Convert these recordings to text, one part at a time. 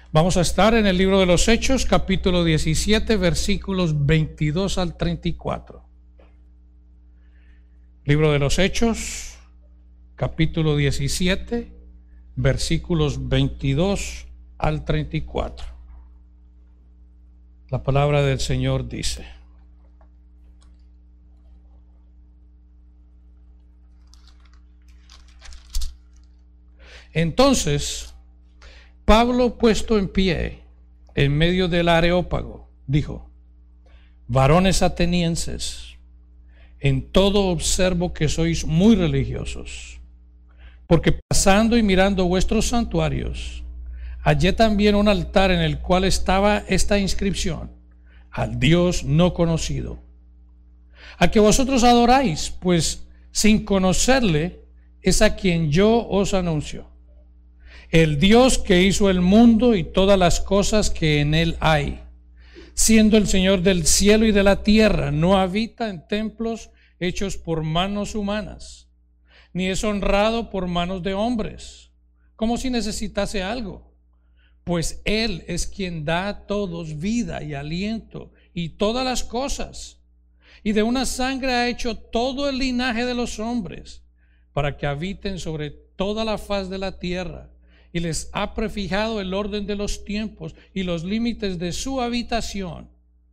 Vamos a estar en el libro de los Hechos, capítulo 17, versículos 22 al 34. Libro de los Hechos, capítulo 17, versículos 22 al 34. La palabra del Señor dice: Entonces Pablo, puesto en pie en medio del Areópago, dijo: Varones atenienses, en todo observo que sois muy religiosos, porque pasando y mirando vuestros santuarios, hallé también un altar en el cual estaba esta inscripción: al Dios no conocido, a que vosotros adoráis, pues sin conocerle es a quien yo os anuncio. El Dios que hizo el mundo y todas las cosas que en él hay, siendo el Señor del cielo y de la tierra, no habita en templos hechos por manos humanas, ni es honrado por manos de hombres, como si necesitase algo, pues Él es quien da a todos vida y aliento y todas las cosas, y de una sangre ha hecho todo el linaje de los hombres, para que habiten sobre toda la faz de la tierra, y les ha prefijado el orden de los tiempos y los límites de su habitación,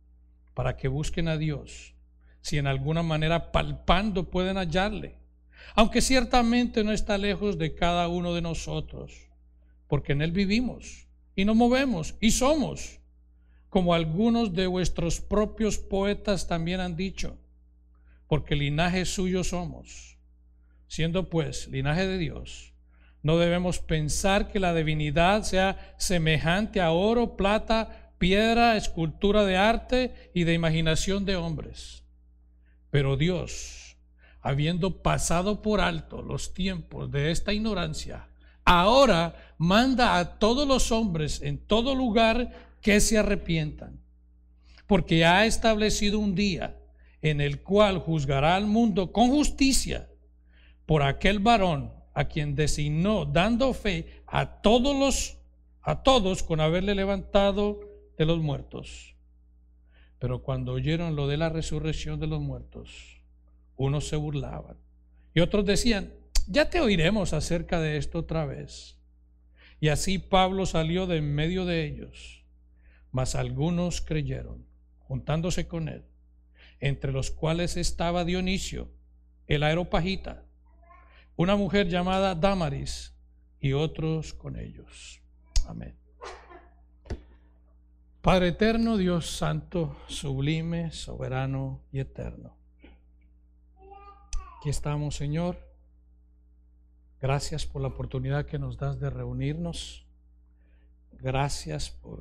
para que busquen a Dios, si en alguna manera palpando pueden hallarle, aunque ciertamente no está lejos de cada uno de nosotros, porque en él vivimos y nos movemos y somos, como algunos de vuestros propios poetas también han dicho, porque linaje suyo somos. Siendo pues linaje de Dios, no debemos pensar que la divinidad sea semejante a oro, plata, piedra, escultura de arte y de imaginación de hombres. Pero Dios, habiendo pasado por alto los tiempos de esta ignorancia, ahora manda a todos los hombres en todo lugar que se arrepientan, porque ha establecido un día en el cual juzgará al mundo con justicia por aquel varón a quien designó, dando fe a todos con haberle levantado de los muertos. Pero cuando oyeron lo de la resurrección de los muertos, unos se burlaban y otros decían: ya te oiremos acerca de esto otra vez. Y así Pablo salió de en medio de ellos, mas algunos creyeron, juntándose con él, entre los cuales estaba Dionisio, el areopagita, una mujer llamada Dámaris, y otros con ellos. Amén. Padre eterno, Dios santo, sublime, soberano y eterno, aquí estamos, Señor. Gracias por la oportunidad que nos das de reunirnos. Gracias por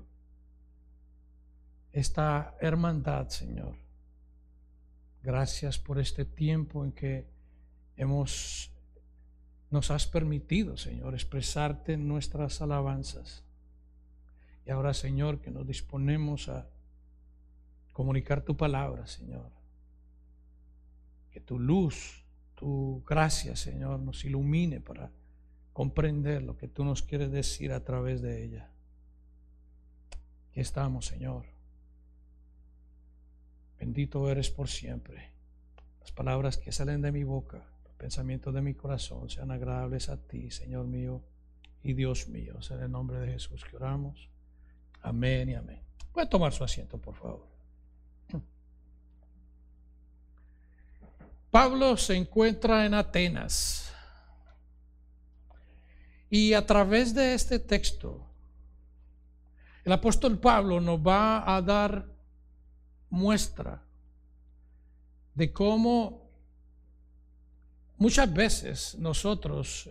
esta hermandad, Señor. Gracias por este tiempo en que nos has permitido, Señor, expresarte en nuestras alabanzas. Y ahora, Señor, que nos disponemos a comunicar tu palabra, Señor. Que tu luz, tu gracia, Señor, nos ilumine para comprender lo que tú nos quieres decir a través de ella. Aquí estamos, Señor. Bendito eres por siempre. Las palabras que salen de mi boca, pensamientos de mi corazón, sean agradables a ti, Señor mío y Dios mío. Es en el nombre de Jesús que oramos. Amén y amén. Puede tomar su asiento, por favor. Pablo se encuentra en Atenas y a través de este texto el apóstol Pablo nos va a dar muestra de cómo muchas veces nosotros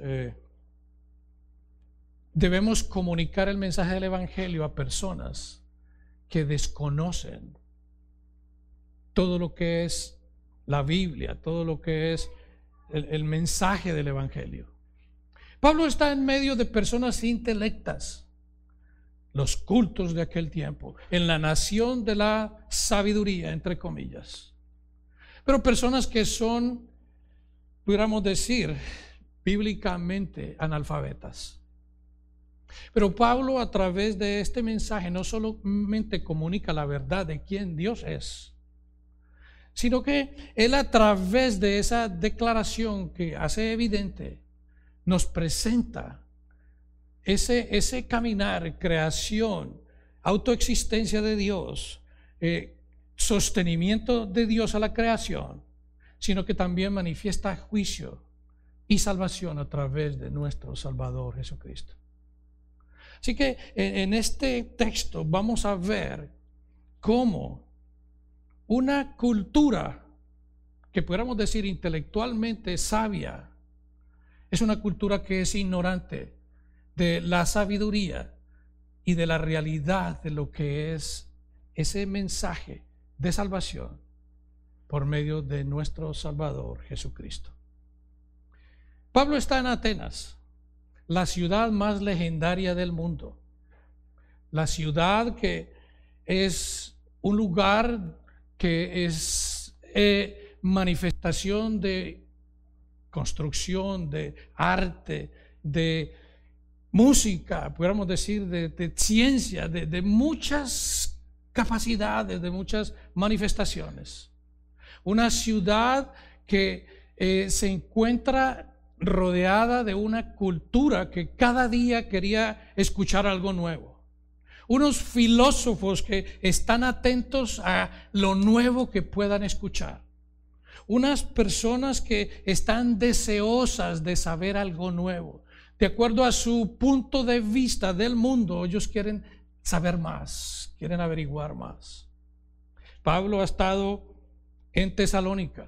debemos comunicar el mensaje del Evangelio a personas que desconocen todo lo que es la Biblia, todo lo que es el mensaje del Evangelio. Pablo está en medio de personas intelectas, los cultos de aquel tiempo, en la nación de la sabiduría, entre comillas, pero personas que son, pudiéramos decir, bíblicamente analfabetas. Pero Pablo, a través de este mensaje, no solamente comunica la verdad de quién Dios es, sino que él, a través de esa declaración que hace evidente, nos presenta ese caminar, creación, autoexistencia de Dios, sostenimiento de Dios a la creación, sino que también manifiesta juicio y salvación a través de nuestro Salvador Jesucristo. Así que en este texto vamos a ver cómo una cultura que pudiéramos decir intelectualmente sabia es una cultura que es ignorante de la sabiduría y de la realidad de lo que es ese mensaje de salvación por medio de nuestro Salvador Jesucristo. Pablo está en Atenas, la ciudad más legendaria del mundo, la ciudad que es un lugar que es manifestación de construcción, de arte, de música, pudiéramos decir, de ciencia, de muchas capacidades, de muchas manifestaciones. Una ciudad que se encuentra rodeada de una cultura que cada día quería escuchar algo nuevo. Unos filósofos que están atentos a lo nuevo que puedan escuchar. Unas personas que están deseosas de saber algo nuevo. De acuerdo a su punto de vista del mundo, ellos quieren saber más, quieren averiguar más. Pablo ha estado en Tesalónica.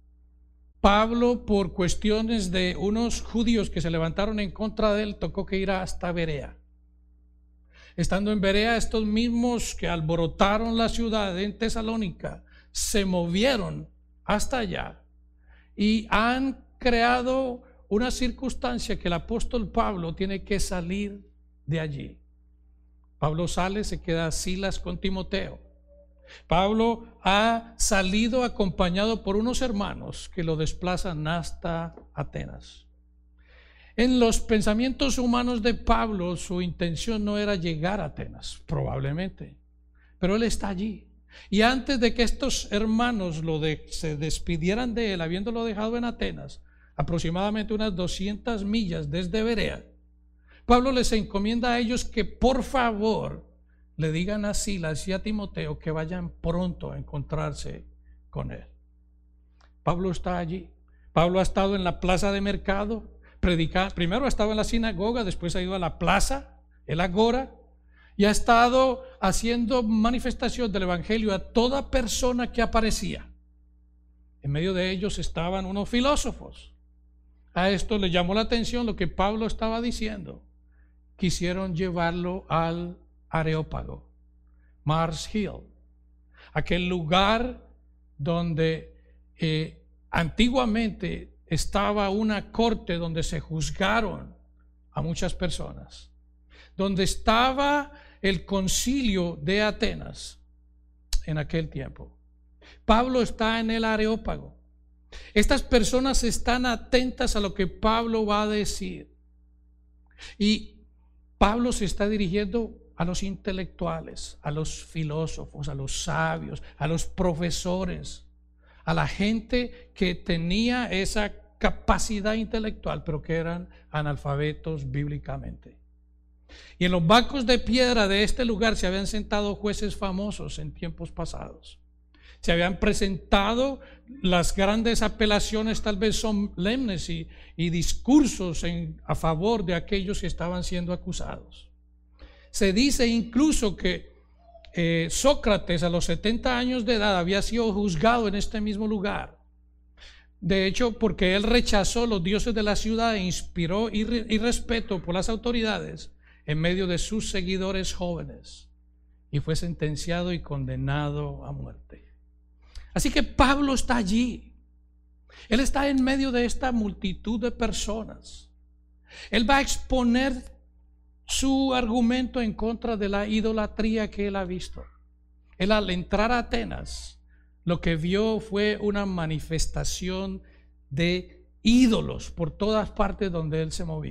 Pablo, por cuestiones de unos judíos que se levantaron en contra de él, tocó que ir hasta Berea. Estando en Berea, estos mismos que alborotaron la ciudad en Tesalónica se movieron hasta allá y han creado una circunstancia que el apóstol Pablo tiene que salir de allí. Pablo sale, se queda Silas con Timoteo. Pablo ha salido acompañado por unos hermanos que lo desplazan hasta Atenas. En los pensamientos humanos de Pablo, su intención no era llegar a Atenas, probablemente, pero él está allí. Y antes de que estos hermanos se despidieran de él, habiéndolo dejado en Atenas, aproximadamente unas 200 millas desde Berea, Pablo les encomienda a ellos que por favor le digan a Silas y a Timoteo que vayan pronto a encontrarse con él. Pablo está allí. Pablo ha estado en la plaza de mercado, predicando. Primero ha estado en la sinagoga, después ha ido a la plaza, el agora, y ha estado haciendo manifestación del evangelio a toda persona que aparecía. En medio de ellos estaban unos filósofos. A esto le llamó la atención lo que Pablo estaba diciendo. Quisieron llevarlo al Areópago, Mars Hill, aquel lugar donde antiguamente estaba una corte donde se juzgaron a muchas personas, donde estaba el concilio de Atenas en aquel tiempo. Pablo está en el Areópago. Estas personas están atentas a lo que Pablo va a decir. Y Pablo se está dirigiendo a los intelectuales, a los filósofos, a los sabios, a los profesores, a la gente que tenía esa capacidad intelectual, pero que eran analfabetos bíblicamente. Y en los bancos de piedra de este lugar se habían sentado jueces famosos en tiempos pasados. Se habían presentado las grandes apelaciones, tal vez solemnes, y discursos a favor de aquellos que estaban siendo acusados. Se dice incluso que Sócrates a los 70 años de edad había sido juzgado en este mismo lugar. De hecho, porque él rechazó los dioses de la ciudad e inspiró irrespeto por las autoridades en medio de sus seguidores jóvenes, y fue sentenciado y condenado a muerte. Así que Pablo está allí. Él está en medio de esta multitud de personas. Él va a exponer su argumento en contra de la idolatría que él ha visto. Él, al entrar a Atenas, lo que vio fue una manifestación de ídolos por todas partes donde él se movía.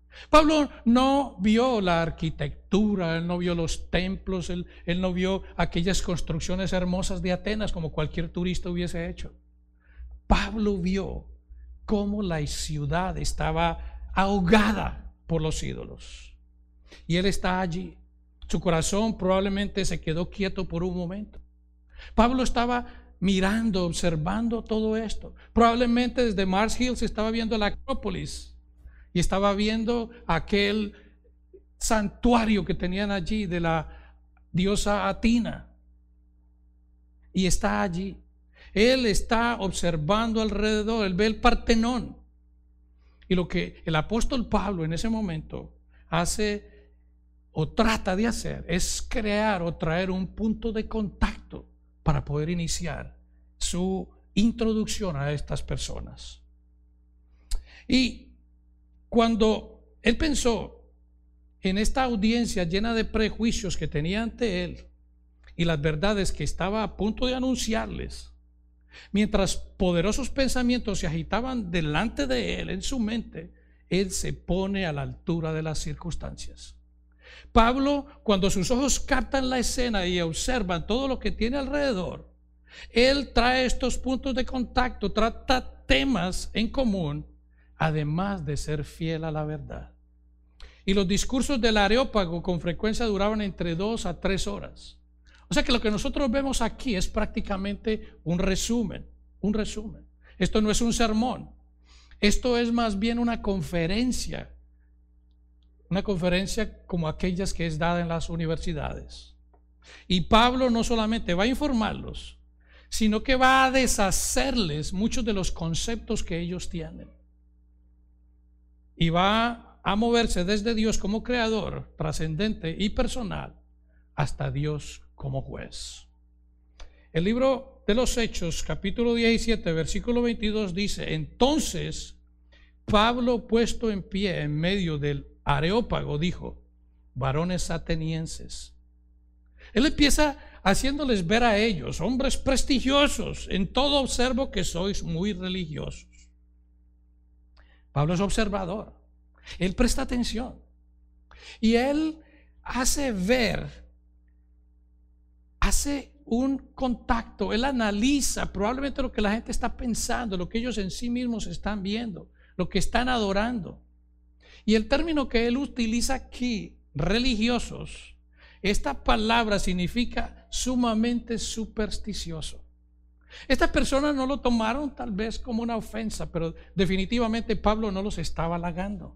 Pablo no vio la arquitectura, él no vio los templos, él no vio aquellas construcciones hermosas de Atenas como cualquier turista hubiese hecho. Pablo vio cómo la ciudad estaba ahogada por los ídolos. Y él está allí. Su corazón probablemente se quedó quieto por un momento. Pablo estaba mirando, observando todo esto. Probablemente desde Mars Hill estaba viendo la Acrópolis y estaba viendo aquel santuario que tenían allí de la diosa Atina. Y está allí. Él está observando alrededor, él ve el Partenón. Y lo que el apóstol Pablo en ese momento hace o trata de hacer es crear o traer un punto de contacto para poder iniciar su introducción a estas personas. Y cuando él pensó en esta audiencia llena de prejuicios que tenía ante él y las verdades que estaba a punto de anunciarles, mientras poderosos pensamientos se agitaban delante de él en su mente, él se pone a la altura de las circunstancias. Pablo, cuando sus ojos captan la escena y observan todo lo que tiene alrededor, él trae estos puntos de contacto, trata temas en común, además de ser fiel a la verdad. Y los discursos del Areópago con frecuencia duraban entre 2 a 3 horas. O sea que lo que nosotros vemos aquí es prácticamente un resumen. Esto no es un sermón. Esto es más bien una conferencia como aquellas que es dada en las universidades. Y Pablo no solamente va a informarlos, sino que va a deshacerles muchos de los conceptos que ellos tienen. Y va a moverse desde Dios como creador, trascendente y personal, hasta Dios como juez. El libro de los Hechos, capítulo 17, versículo 22 dice: entonces Pablo, puesto en pie en medio del Areópago, dijo: varones atenienses. Él empieza haciéndoles ver a ellos, hombres prestigiosos, en todo observo que sois muy religiosos. Pablo es observador, él presta atención y él hace un contacto, él analiza probablemente lo que la gente está pensando, lo que ellos en sí mismos están viendo, lo que están adorando. Y el término que él utiliza aquí, religiosos, esta palabra significa sumamente supersticioso. Estas personas no lo tomaron tal vez como una ofensa, pero definitivamente Pablo no los estaba halagando.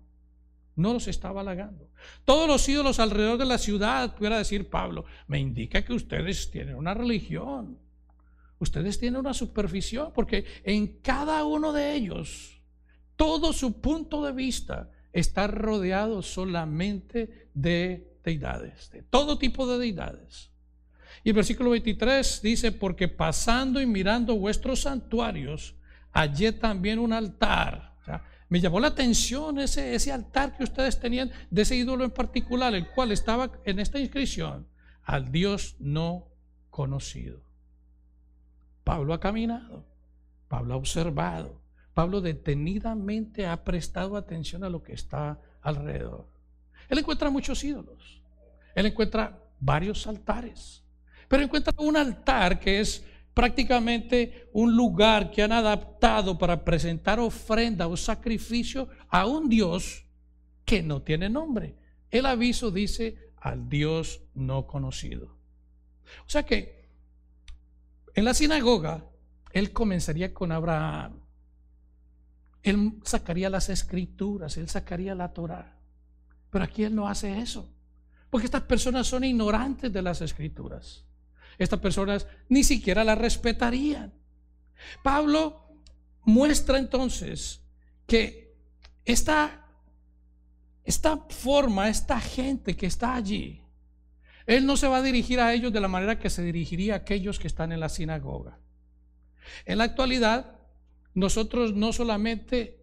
Todos los ídolos alrededor de la ciudad, pudiera decir Pablo, me indica que ustedes tienen una religión, ustedes tienen una superstición, porque en cada uno de ellos, todo su punto de vista está rodeado solamente de deidades, de todo tipo de deidades. Y el versículo 23 dice: porque pasando y mirando vuestros santuarios, hallé también un altar. O sea, me llamó la atención ese altar que ustedes tenían de ese ídolo en particular, el cual estaba en esta inscripción: al Dios no conocido. Pablo ha caminado, Pablo ha observado, Pablo detenidamente ha prestado atención a lo que está alrededor. Él encuentra muchos ídolos, él encuentra varios altares, pero encuentra un altar que es prácticamente un lugar que han adaptado para presentar ofrenda o sacrificio a un Dios que no tiene nombre. El aviso dice: al Dios no conocido. O sea que en la sinagoga él comenzaría con Abraham, él sacaría las escrituras, él sacaría la Torá, pero aquí él no hace eso, porque estas personas son ignorantes de las escrituras. Estas personas ni siquiera las respetarían. Pablo muestra entonces que esta forma, esta gente que está allí, él no se va a dirigir a ellos de la manera que se dirigiría a aquellos que están en la sinagoga. En la actualidad, nosotros no solamente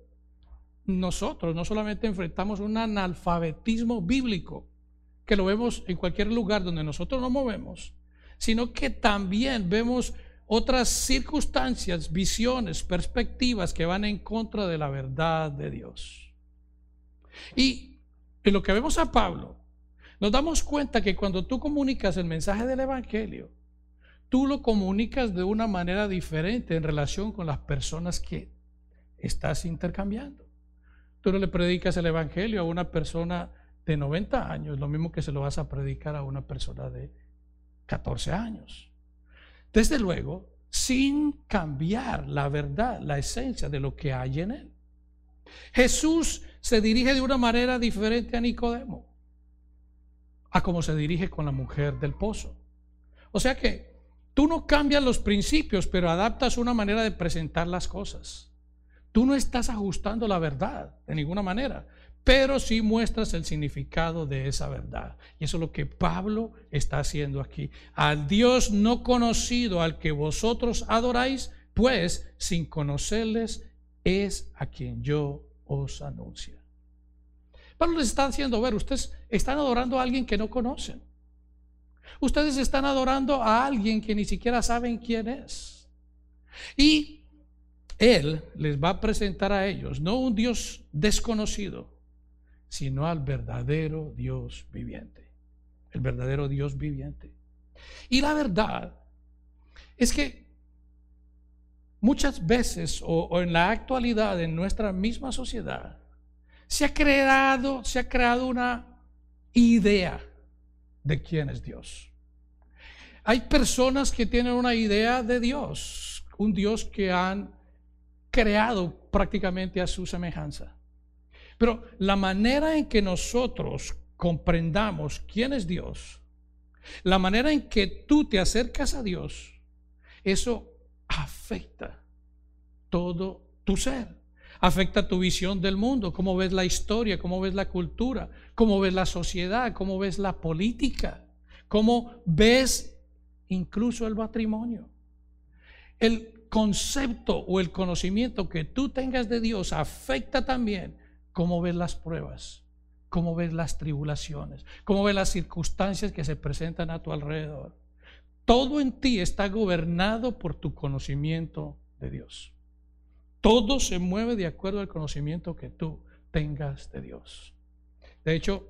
enfrentamos un analfabetismo bíblico, que lo vemos en cualquier lugar donde nosotros nos movemos, sino que también vemos otras circunstancias, visiones, perspectivas que van en contra de la verdad de Dios. Y en lo que vemos a Pablo, nos damos cuenta que cuando tú comunicas el mensaje del Evangelio, tú lo comunicas de una manera diferente en relación con las personas que estás intercambiando. Tú no le predicas el Evangelio a una persona de 90 años, lo mismo que se lo vas a predicar a una persona de 14 años. Desde luego, sin cambiar la verdad, la esencia de lo que hay en él. Jesús se dirige de una manera diferente a Nicodemo, a como se dirige con la mujer del pozo. O sea que tú no cambias los principios, pero adaptas una manera de presentar las cosas. Tú no estás ajustando la verdad de ninguna manera, pero sí muestras el significado de esa verdad. Y eso es lo que Pablo está haciendo aquí. Al Dios no conocido, al que vosotros adoráis, pues sin conocerles es a quien yo os anuncio. Pablo les está haciendo ver, ustedes están adorando a alguien que no conocen. Ustedes están adorando a alguien que ni siquiera saben quién es. Y Él les va a presentar a ellos no un Dios desconocido, sino al verdadero Dios viviente. El verdadero Dios viviente. Y la verdad es que muchas veces o en la actualidad en nuestra misma sociedad se ha creado una idea de quién es Dios. Hay personas que tienen una idea de Dios, un Dios que han creado prácticamente a su semejanza. Pero la manera en que nosotros comprendamos quién es Dios, la manera en que tú te acercas a Dios, eso afecta todo tu ser. Afecta tu visión del mundo, cómo ves la historia, cómo ves la cultura, cómo ves la sociedad, cómo ves la política, cómo ves incluso el matrimonio. El concepto o el conocimiento que tú tengas de Dios afecta también cómo ves las pruebas, cómo ves las tribulaciones, cómo ves las circunstancias que se presentan a tu alrededor. Todo en ti está gobernado por tu conocimiento de Dios. Todo se mueve de acuerdo al conocimiento que tú tengas de Dios. De hecho,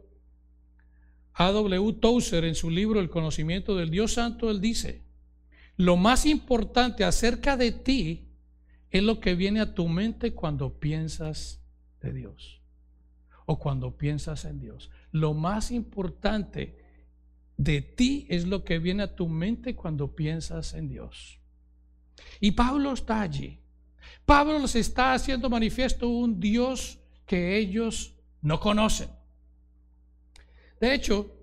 A.W. Tozer en su libro El conocimiento del Dios Santo, él dice: lo más importante acerca de ti es lo que viene a tu mente cuando piensas de Dios o cuando piensas en Dios. Lo más importante de ti es lo que viene a tu mente cuando piensas en Dios. Y Pablo está allí. Pablo les está haciendo manifiesto un Dios que ellos no conocen. De hecho,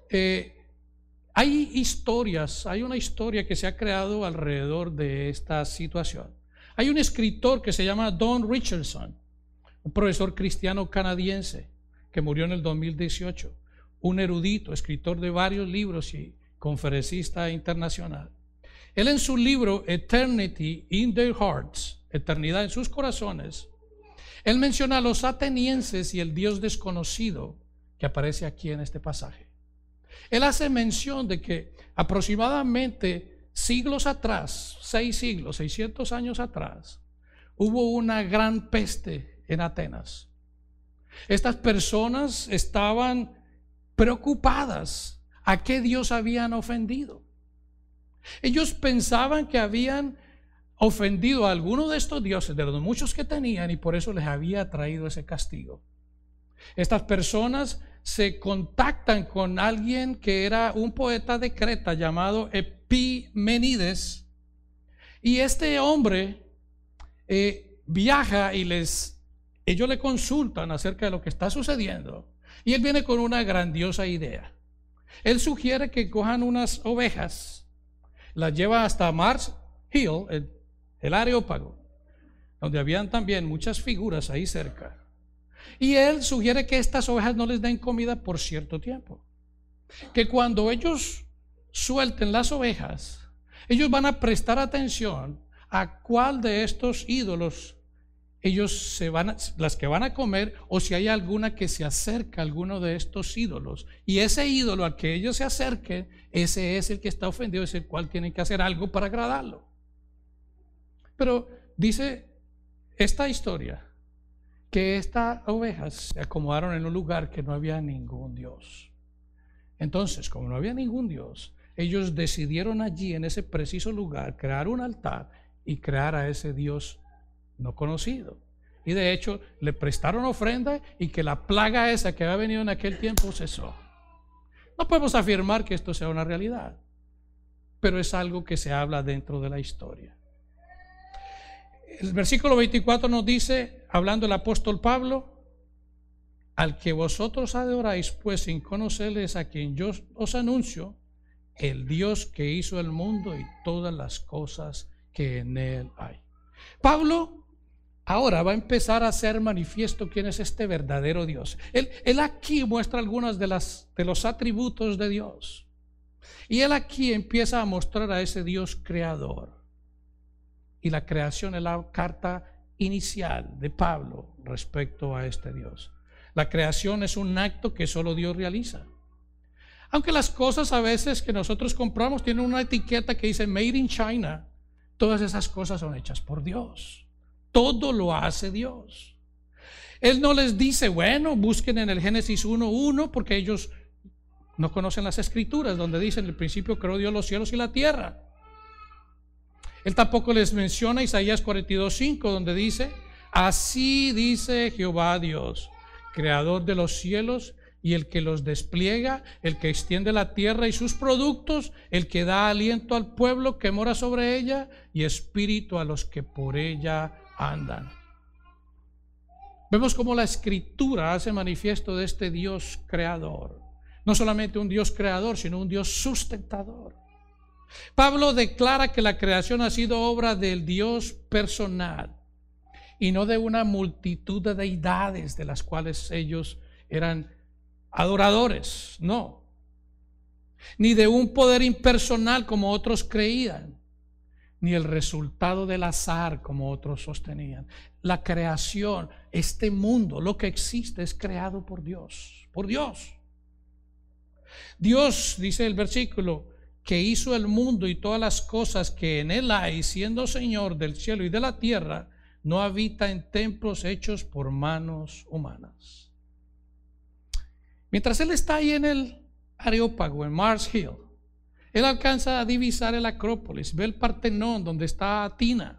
hay una historia que se ha creado alrededor de esta situación. Hay un escritor que se llama Don Richardson, un profesor cristiano canadiense que murió en el 2018, un erudito, escritor de varios libros y conferencista internacional. Él en su libro Eternity in Their Hearts, Eternidad en sus corazones, él menciona a los atenienses y el Dios desconocido que aparece aquí en este pasaje. Él hace mención de que aproximadamente siglos atrás, 600 años atrás, hubo una gran peste en Atenas. Estas personas estaban preocupadas a qué Dios habían ofendido. Ellos pensaban que habían ofendido a alguno de estos dioses, de los muchos que tenían, y por eso les había traído ese castigo. Estas personas se contactan con alguien que era un poeta de Creta llamado Epimenides, y este hombre viaja y ellos le consultan acerca de lo que está sucediendo, y él viene con una grandiosa idea. Él sugiere que cojan unas ovejas, las lleva hasta Mars Hill, el Areópago, donde habían también muchas figuras ahí cerca. Y él sugiere que estas ovejas no les den comida por cierto tiempo. Que cuando ellos suelten las ovejas, ellos van a prestar atención a cuál de estos ídolos las que van a comer, o si hay alguna que se acerca a alguno de estos ídolos. Y ese ídolo al que ellos se acerquen, ese es el que está ofendido, es el cual tienen que hacer algo para agradarlo. Pero dice esta historia que estas ovejas se acomodaron en un lugar que no había ningún Dios. Entonces, como no había ningún Dios, ellos decidieron allí, en ese preciso lugar, crear un altar y crear a ese Dios no conocido. Y de hecho, le prestaron ofrenda y que la plaga esa que había venido en aquel tiempo cesó. No podemos afirmar que esto sea una realidad, pero es algo que se habla dentro de la historia. El versículo 24 nos dice, hablando el apóstol Pablo: al que vosotros adoráis, pues sin conocerles, a quien yo os anuncio, el Dios que hizo el mundo y todas las cosas que en él hay. Pablo ahora va a empezar a hacer manifiesto quién es este verdadero Dios. Él aquí muestra algunos de los atributos de Dios. Y él aquí empieza a mostrar a ese Dios creador. Y la creación es la carta inicial de Pablo respecto a este Dios. La creación es un acto que solo Dios realiza. Aunque las cosas a veces que nosotros compramos tienen una etiqueta que dice Made in China, todas esas cosas son hechas por Dios. Todo lo hace Dios. Él no les dice, bueno, busquen en el Génesis 1:1, porque ellos no conocen las escrituras donde dice: en el principio creó Dios los cielos y la tierra. Él tampoco les menciona Isaías 42:5, donde dice: así dice Jehová Dios, creador de los cielos y el que los despliega, el que extiende la tierra y sus productos, el que da aliento al pueblo que mora sobre ella y espíritu a los que por ella andan. Vemos cómo la escritura hace manifiesto de este Dios creador. No solamente un Dios creador, sino un Dios sustentador. Pablo declara que la creación ha sido obra del Dios personal y no de una multitud de deidades de las cuales ellos eran adoradores, no, ni de un poder impersonal como otros creían, ni el resultado del azar como otros sostenían. La creación, este mundo, lo que existe, es creado por Dios, por Dios. Dios, dice el versículo, que hizo el mundo y todas las cosas que en él hay, siendo Señor del cielo y de la tierra, no habita en templos hechos por manos humanas. Mientras él está ahí en el Areópago, en Mars Hill, él alcanza a divisar el Acrópolis, ve el Partenón donde está Atina,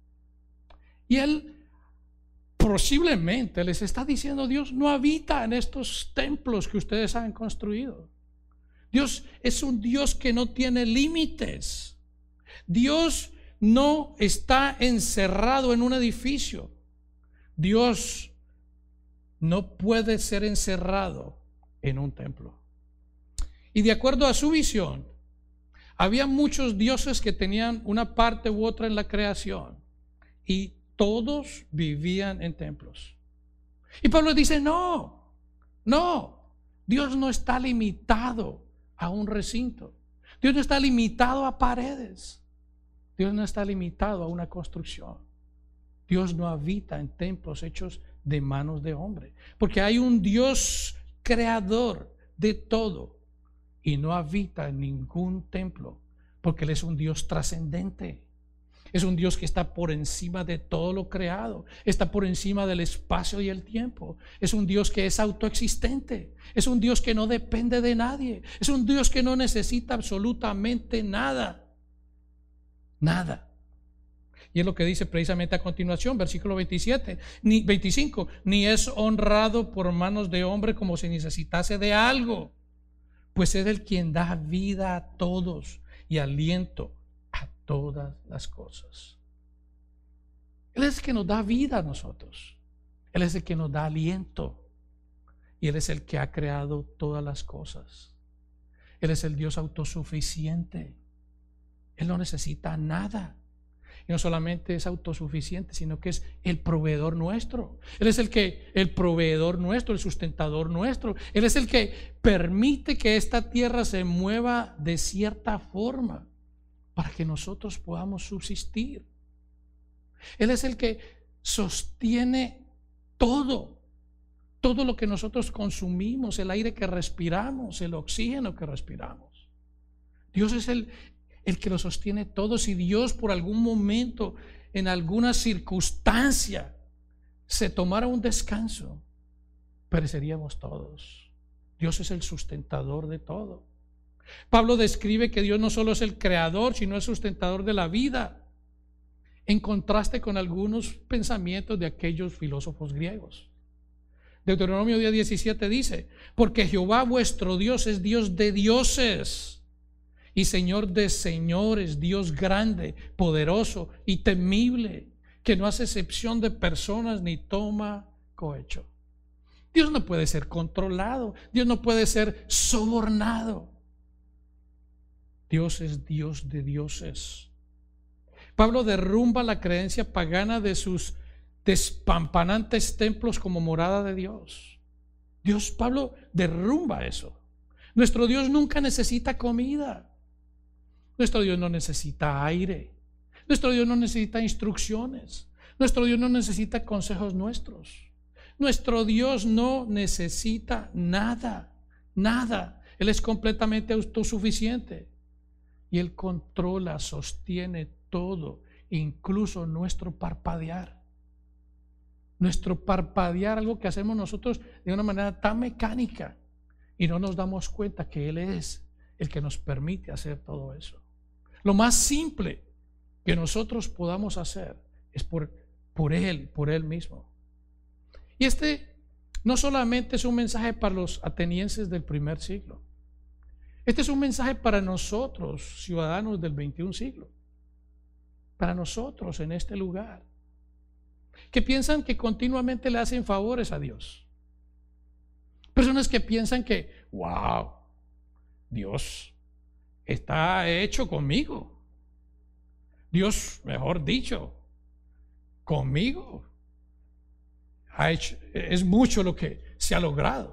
y él posiblemente les está diciendo: Dios no habita en estos templos que ustedes han construido. Dios es un Dios que no tiene límites. Dios no está encerrado en un edificio. Dios no puede ser encerrado en un templo. Y de acuerdo a su visión, había muchos dioses que tenían una parte u otra en la creación y todos vivían en templos. Y Pablo dice: no, Dios no está limitado a un recinto. Dios no está limitado a paredes. Dios no está limitado a una construcción. Dios no habita en templos hechos de manos de hombre, porque hay un Dios creador de todo y no habita en ningún templo, porque Él es un Dios trascendente. Es un Dios que está por encima de todo lo creado, está por encima del espacio y el tiempo. Es un Dios que es autoexistente, es un Dios que no depende de nadie, es un Dios que no necesita absolutamente nada. Nada. Y es lo que dice precisamente a continuación, versículo 25, ni es honrado por manos de hombre como si necesitase de algo, pues es el quien da vida a todos y aliento a todas las cosas. Él es el que nos da vida a nosotros. Él es el que nos da aliento. Y Él es el que ha creado todas las cosas. Él es el Dios autosuficiente. Él no necesita nada. Y no solamente es autosuficiente, sino que es el proveedor nuestro. Él es el proveedor nuestro, el sustentador nuestro. Él es el que permite que esta tierra se mueva de cierta forma para que nosotros podamos subsistir. Él es el que sostiene todo lo que nosotros consumimos, el aire que respiramos, el oxígeno que respiramos. Dios es el que lo sostiene todo. Si Dios por algún momento, en alguna circunstancia, se tomara un descanso, pereceríamos todos. Dios es el sustentador de todo. Pablo describe que Dios no solo es el creador, sino el sustentador de la vida, en contraste con algunos pensamientos de aquellos filósofos griegos. Deuteronomio 10:17 dice: porque Jehová vuestro Dios es Dios de dioses y Señor de señores, Dios grande, poderoso y temible, que no hace excepción de personas ni toma cohecho. Dios no puede ser controlado, Dios no puede ser sobornado. Dios es Dios de dioses. Pablo derrumba la creencia pagana de sus despampanantes templos como morada de Dios. Pablo derrumba eso. Nuestro Dios nunca necesita comida. Nuestro Dios no necesita aire. Nuestro Dios no necesita instrucciones. Nuestro Dios no necesita consejos nuestros. Nuestro Dios no necesita nada, nada. Él es completamente autosuficiente. Y Él controla, sostiene todo, incluso nuestro parpadear. Nuestro parpadear, algo que hacemos nosotros de una manera tan mecánica y no nos damos cuenta que Él es el que nos permite hacer todo eso. Lo más simple que nosotros podamos hacer es por Él mismo. Y este no solamente es un mensaje para los atenienses del primer siglo. Este es un mensaje para nosotros, ciudadanos del 21 siglo. Para nosotros en este lugar, que piensan que continuamente le hacen favores a Dios. Personas que piensan que, wow, Dios está hecho conmigo. Dios, mejor dicho, conmigo es mucho lo que se ha logrado.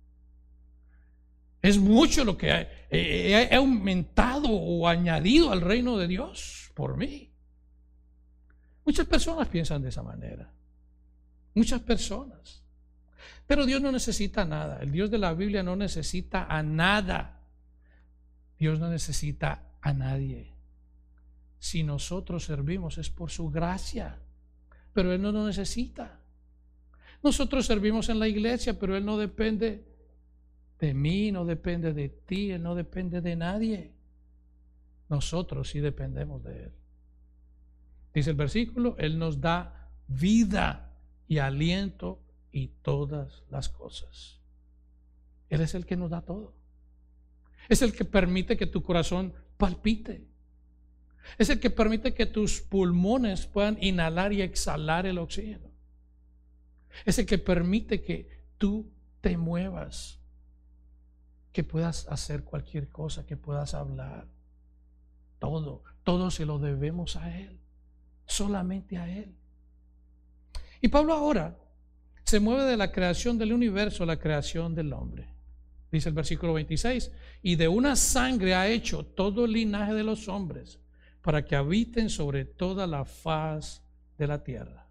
Es mucho lo que he aumentado o añadido al reino de Dios por mí. Muchas personas piensan de esa manera. Muchas personas. Pero Dios no necesita nada. El Dios de la Biblia no necesita a nada. Dios no necesita a nadie. Si nosotros servimos es por su gracia, pero Él no nos necesita. Nosotros servimos en la iglesia, pero Él no depende de mí, no depende de ti, Él no depende de nadie. Nosotros sí dependemos de Él. Dice el versículo, Él nos da vida y aliento y todas las cosas. Él es el que nos da todo. Es el que permite que tu corazón palpite. Es el que permite que tus pulmones puedan inhalar y exhalar el oxígeno. Es el que permite que tú te muevas, que puedas hacer cualquier cosa, que puedas hablar. Todo se lo debemos a Él, solamente a Él. Y Pablo ahora se mueve de la creación del universo a la creación del hombre. Dice el versículo 26, y de una sangre ha hecho todo el linaje de los hombres para que habiten sobre toda la faz de la tierra.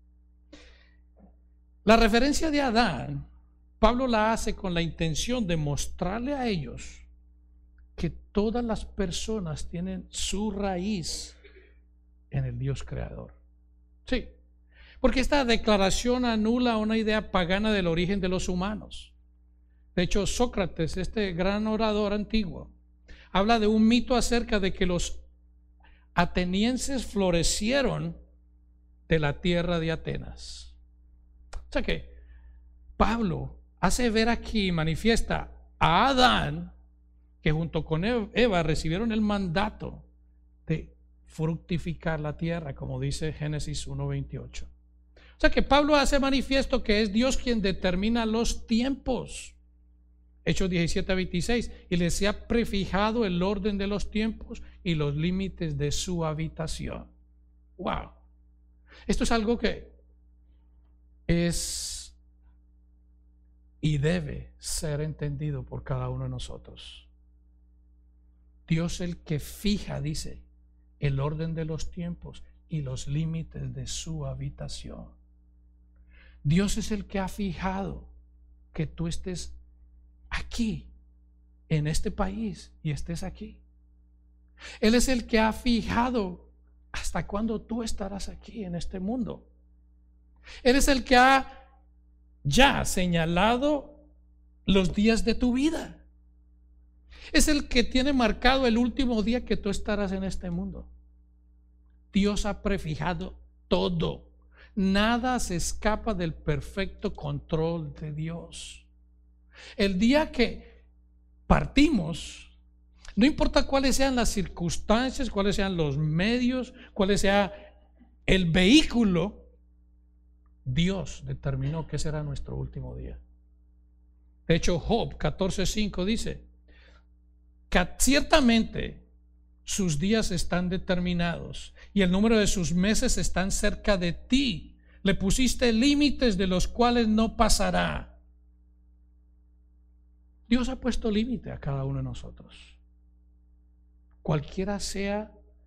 La referencia de Adán, Pablo la hace con la intención de mostrarle a ellos que todas las personas tienen su raíz en el Dios creador. Sí, porque esta declaración anula una idea pagana del origen de los humanos. De hecho, Sócrates, este gran orador antiguo, habla de un mito acerca de que los atenienses florecieron de la tierra de Atenas. O sea que Pablo hace ver aquí, manifiesta a Adán, que junto con Eva recibieron el mandato de fructificar la tierra, como dice Génesis 1:28. O sea que Pablo hace manifiesto que es Dios quien determina los tiempos. Hechos 17:26, y les ha prefijado el orden de los tiempos y los límites de su habitación. Wow. Esto es algo que es y debe ser entendido por cada uno de nosotros. Dios el que fija, dice, el orden de los tiempos y los límites de su habitación. Dios es el que ha fijado que tú estés aquí, en este país, y estés aquí. Él es el que ha fijado hasta cuándo tú estarás aquí en este mundo. Él es el que ha ya señalado los días de tu vida. Es el que tiene marcado el último día que tú estarás en este mundo. Dios ha prefijado todo. Nada se escapa del perfecto control de Dios. El día que partimos, no importa cuáles sean las circunstancias, cuáles sean los medios, cuáles sea el vehículo, Dios determinó que será nuestro último día. De hecho, Job 14:5 dice que ciertamente sus días están determinados y el número de sus meses están cerca de ti. Le pusiste límites de los cuales no pasará. Dios ha puesto límite a cada uno de nosotros. Cualquiera sea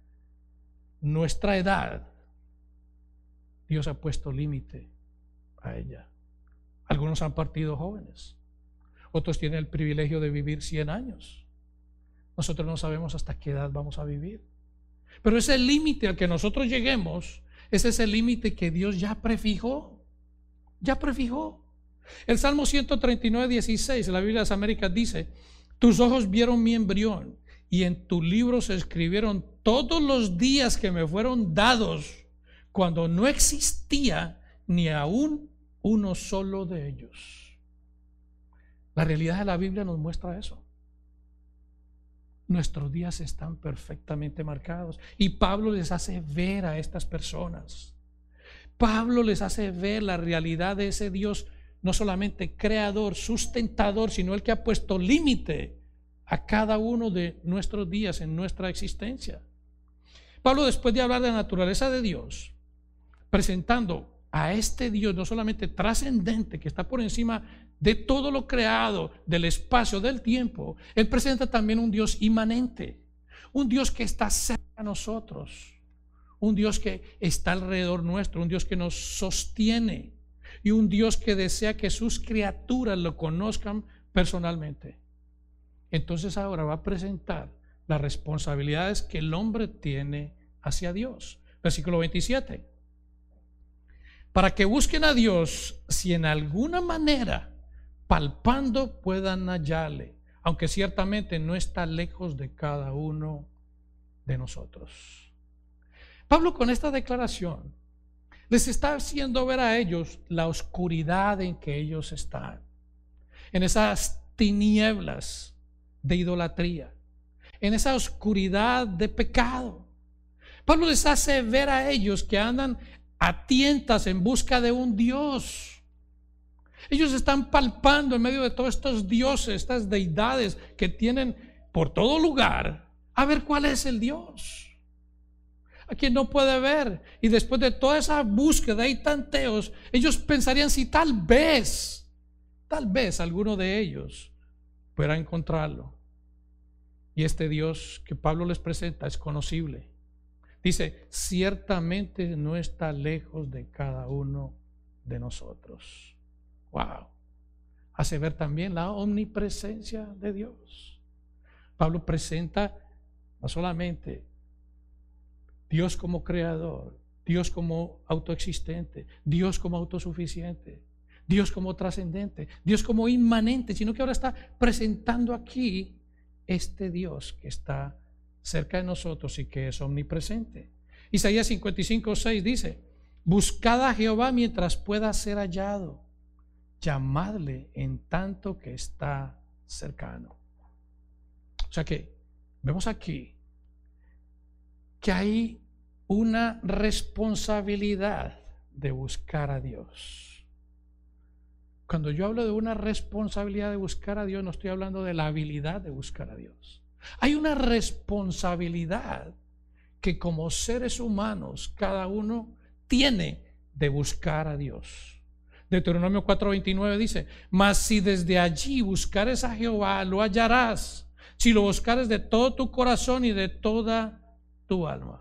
nuestra edad, Dios ha puesto límite a ella. Algunos han partido jóvenes, otros tienen el privilegio de vivir 100 años. Nosotros no sabemos hasta qué edad vamos a vivir. Pero ese límite al que nosotros lleguemos es ese límite que Dios ya prefijó. Ya prefijó. El Salmo 139:16 de la Biblia de las Américas dice: tus ojos vieron mi embrión y en tu libro se escribieron todos los días que me fueron dados, cuando no existía ni aún uno solo de ellos. La realidad de la Biblia nos muestra eso. Nuestros días están perfectamente marcados y Pablo les hace ver a estas personas. Pablo les hace ver la realidad de ese Dios, no solamente creador, sustentador, sino el que ha puesto límite a cada uno de nuestros días en nuestra existencia. Pablo, después de hablar de la naturaleza de Dios, presentando a este Dios no solamente trascendente, que está por encima de todo lo creado, del espacio, del tiempo, él presenta también un Dios inmanente, un Dios que está cerca de nosotros, un Dios que está alrededor nuestro, un Dios que nos sostiene y un Dios que desea que sus criaturas lo conozcan personalmente. Entonces ahora va a presentar las responsabilidades que el hombre tiene hacia Dios. Versículo 27. Para que busquen a Dios, si en alguna manera palpando puedan hallarle, aunque ciertamente no está lejos de cada uno de nosotros. Pablo, con esta declaración, les está haciendo ver a ellos la oscuridad en que ellos están, en esas tinieblas de idolatría, en esa oscuridad de pecado. Pablo les hace ver a ellos que andan a tientas en busca de un Dios. Ellos están palpando en medio de todos estos dioses, estas deidades que tienen por todo lugar, a ver cuál es el Dios a quien no puede ver. Y después de toda esa búsqueda y tanteos, ellos pensarían si tal vez alguno de ellos pudiera encontrarlo. Y este Dios que Pablo les presenta es conocible. Dice: ciertamente no está lejos de cada uno de nosotros. Wow. Hace ver también la omnipresencia de Dios. Pablo presenta no solamente Dios como creador, Dios como autoexistente, Dios como autosuficiente, Dios como trascendente, Dios como inmanente, sino que ahora está presentando aquí este Dios que está cerca de nosotros y que es omnipresente. Isaías 55:6 dice: buscad a Jehová mientras pueda ser hallado, llamadle en tanto que está cercano. O sea que vemos aquí que hay una responsabilidad de buscar a Dios. Cuando yo hablo de una responsabilidad de buscar a Dios, no estoy hablando de la habilidad de buscar a Dios. Hay una responsabilidad que como seres humanos cada uno tiene de buscar a Dios. Deuteronomio 4:29 dice: mas si desde allí buscares a Jehová, lo hallarás, si lo buscares de todo tu corazón y de toda tu alma.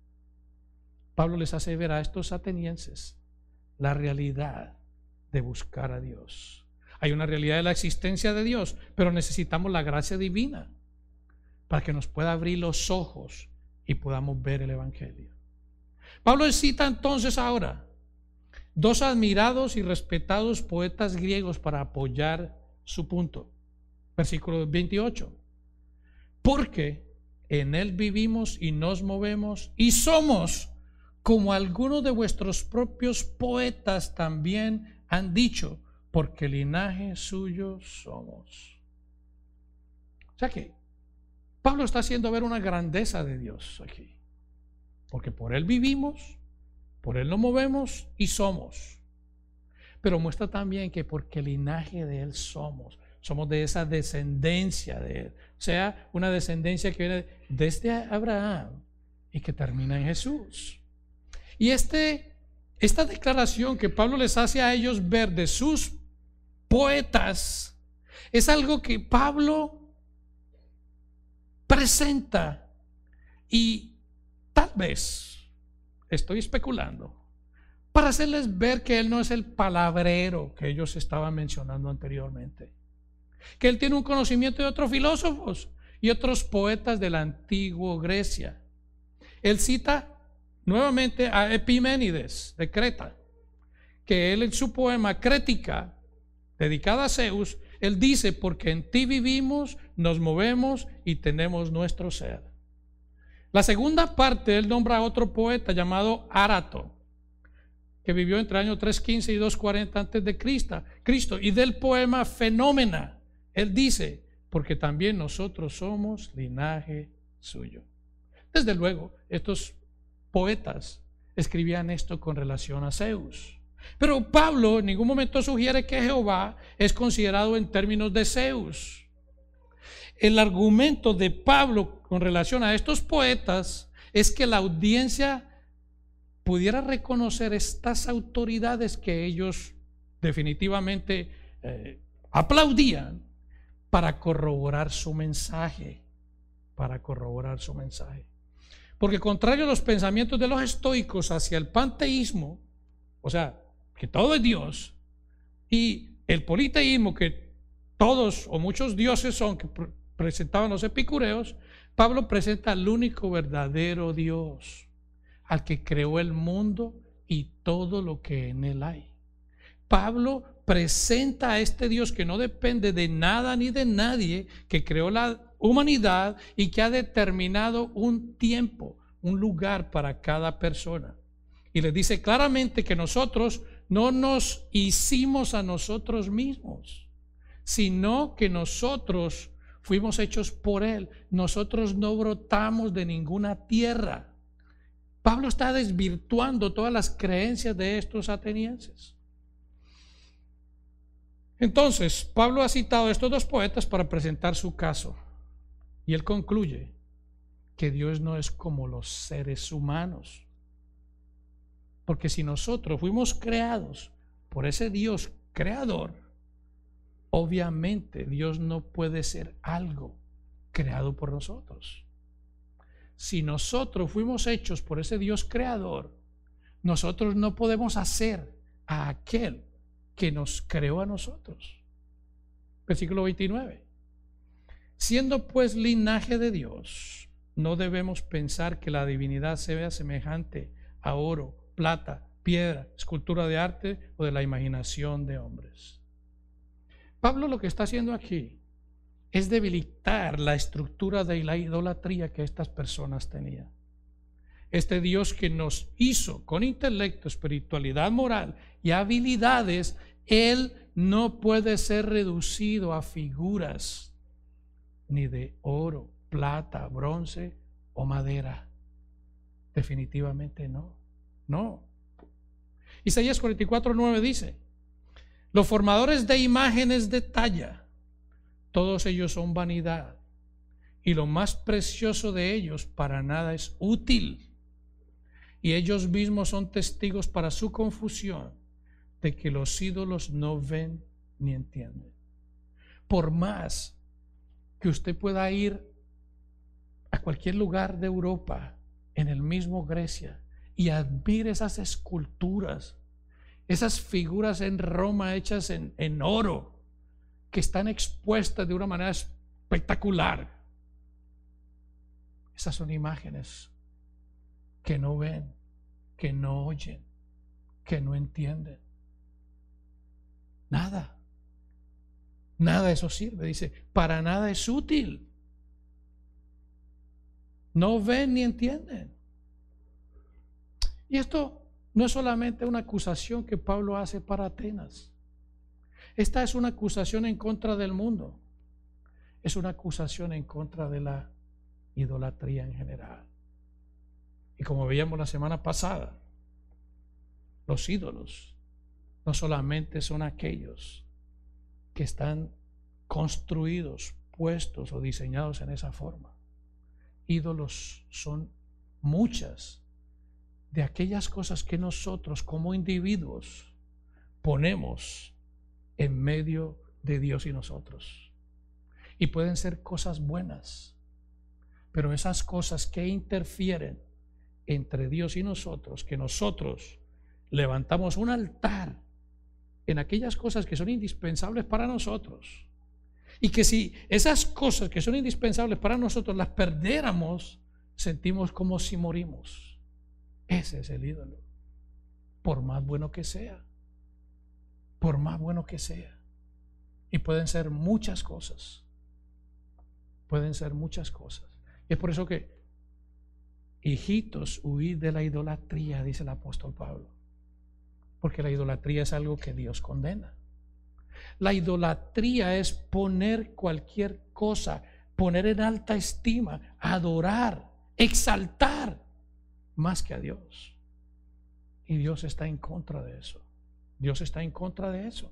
Pablo les hace ver a estos atenienses la realidad de buscar a Dios. Hay una realidad de la existencia de Dios, pero necesitamos la gracia divina para que nos pueda abrir los ojos y podamos ver el Evangelio. Pablo cita entonces ahora dos admirados y respetados poetas griegos para apoyar su punto. Versículo 28. Porque en él vivimos y nos movemos y somos, como algunos de vuestros propios poetas también han dicho, porque linaje suyo somos. O sea que Pablo está haciendo ver una grandeza de Dios aquí. Porque por él vivimos, por él nos movemos y somos. Pero muestra también que porque el linaje de él somos de esa descendencia de él. O sea, una descendencia que viene desde Abraham y que termina en Jesús. Y esta declaración que Pablo les hace a ellos ver de sus poetas es algo que Pablo presenta, y tal vez estoy especulando para hacerles ver que él no es el palabrero que ellos estaban mencionando anteriormente, que él tiene un conocimiento de otros filósofos y otros poetas de la antigua Grecia. Él cita nuevamente a Epiménides de Creta, que él en su poema Crética, dedicada a Zeus, él dice: porque en ti vivimos, nos movemos y tenemos nuestro ser. La segunda parte, él nombra a otro poeta llamado Árato, que vivió entre el año 315 y 240 antes de Cristo, y del poema Fenómena, él dice: porque también nosotros somos linaje suyo. Desde luego, estos poetas escribían esto con relación a Zeus. Pero Pablo en ningún momento sugiere que Jehová es considerado en términos de Zeus. El argumento de Pablo con relación a estos poetas es que la audiencia pudiera reconocer estas autoridades que ellos definitivamente aplaudían para corroborar su mensaje. Porque contrario a los pensamientos de los estoicos hacia el panteísmo, o sea, que todo es Dios, y el politeísmo, que todos o muchos dioses son, que presentaban los epicureos, Pablo presenta al único verdadero Dios, al que creó el mundo y todo lo que en él hay. Pablo presenta a este Dios que no depende de nada ni de nadie, que creó la humanidad y que ha determinado un tiempo, un lugar para cada persona. Y les dice claramente que nosotros no nos hicimos a nosotros mismos, sino que nosotros fuimos hechos por Él. Nosotros no brotamos de ninguna tierra. Pablo está desvirtuando todas las creencias de estos atenienses. Entonces, Pablo ha citado a estos dos poetas para presentar su caso. Y él concluye que Dios no es como los seres humanos. Porque si nosotros fuimos creados por ese Dios creador, obviamente Dios no puede ser algo creado por nosotros. Si nosotros fuimos hechos por ese Dios creador, nosotros no podemos hacer a aquel que nos creó a nosotros. Versículo 29. Siendo pues linaje de Dios, no debemos pensar que la divinidad sea semejante a oro, plata, piedra, escultura de arte o de la imaginación de hombres. Pablo lo que está haciendo aquí es debilitar la estructura de la idolatría que estas personas tenían. Este Dios que nos hizo con intelecto, espiritualidad moral y habilidades, Él no puede ser reducido a figuras ni de oro, plata, bronce o madera. Definitivamente no. Isaías 44:9 dice: los formadores de imágenes de talla, todos ellos son vanidad, y lo más precioso de ellos para nada es útil, y ellos mismos son testigos para su confusión de que los ídolos no ven ni entienden. Por más que usted pueda ir a cualquier lugar de Europa, en el mismo Grecia, y admire esas esculturas, esas figuras en Roma hechas en oro, que están expuestas de una manera espectacular. Esas son imágenes que no ven, que no oyen, que no entienden. Nada. Nada de eso sirve. Dice, para nada es útil. No ven ni entienden. Y esto no es solamente una acusación que Pablo hace para Atenas. Esta es una acusación en contra del mundo. Es una acusación en contra de la idolatría en general. Y como veíamos la semana pasada, los ídolos no solamente son aquellos que están construidos, puestos o diseñados en esa forma. Ídolos son muchas de aquellas cosas que nosotros como individuos ponemos en medio de Dios y nosotros. Y pueden ser cosas buenas, pero esas cosas que interfieren entre Dios y nosotros, que nosotros levantamos un altar en aquellas cosas que son indispensables para nosotros, y que si esas cosas que son indispensables para nosotros las perdiéramos, sentimos como si morimos. Ese es el ídolo, por más bueno que sea, por más bueno que sea. Y pueden ser muchas cosas, pueden ser muchas cosas. Y es por eso que, hijitos, huid de la idolatría, dice el apóstol Pablo, porque la idolatría es algo que Dios condena. La idolatría es poner cualquier cosa, poner en alta estima, adorar, exaltar más que a Dios. Y Dios está en contra de eso. Dios está en contra de eso.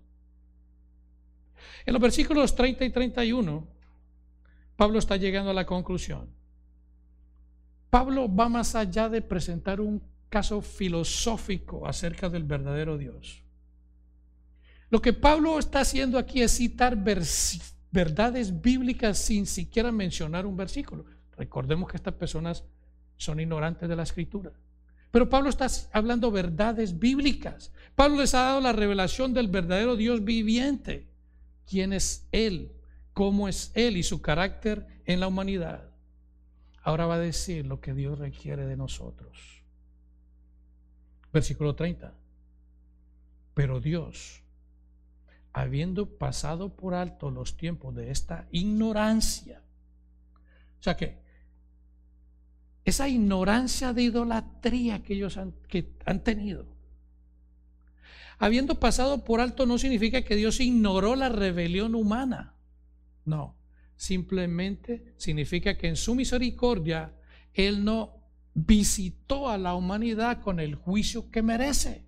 En los versículos 30 y 31, Pablo está llegando a la conclusión. Pablo va más allá de presentar un caso filosófico acerca del verdadero Dios. Lo que Pablo está haciendo aquí es citar verdades bíblicas sin siquiera mencionar un versículo. Recordemos que estas personas son ignorantes de la Escritura. Pero Pablo está hablando verdades bíblicas. Pablo les ha dado la revelación del verdadero Dios viviente. ¿Quién es Él? ¿Cómo es Él y su carácter en la humanidad? Ahora va a decir lo que Dios requiere de nosotros. Versículo 30. Pero Dios, habiendo pasado por alto los tiempos de esta ignorancia, o sea que esa ignorancia de idolatría que ellos han tenido, habiendo pasado por alto, no significa que Dios ignoró la rebelión humana. No, simplemente significa que en su misericordia Él no visitó a la humanidad con el juicio que merece.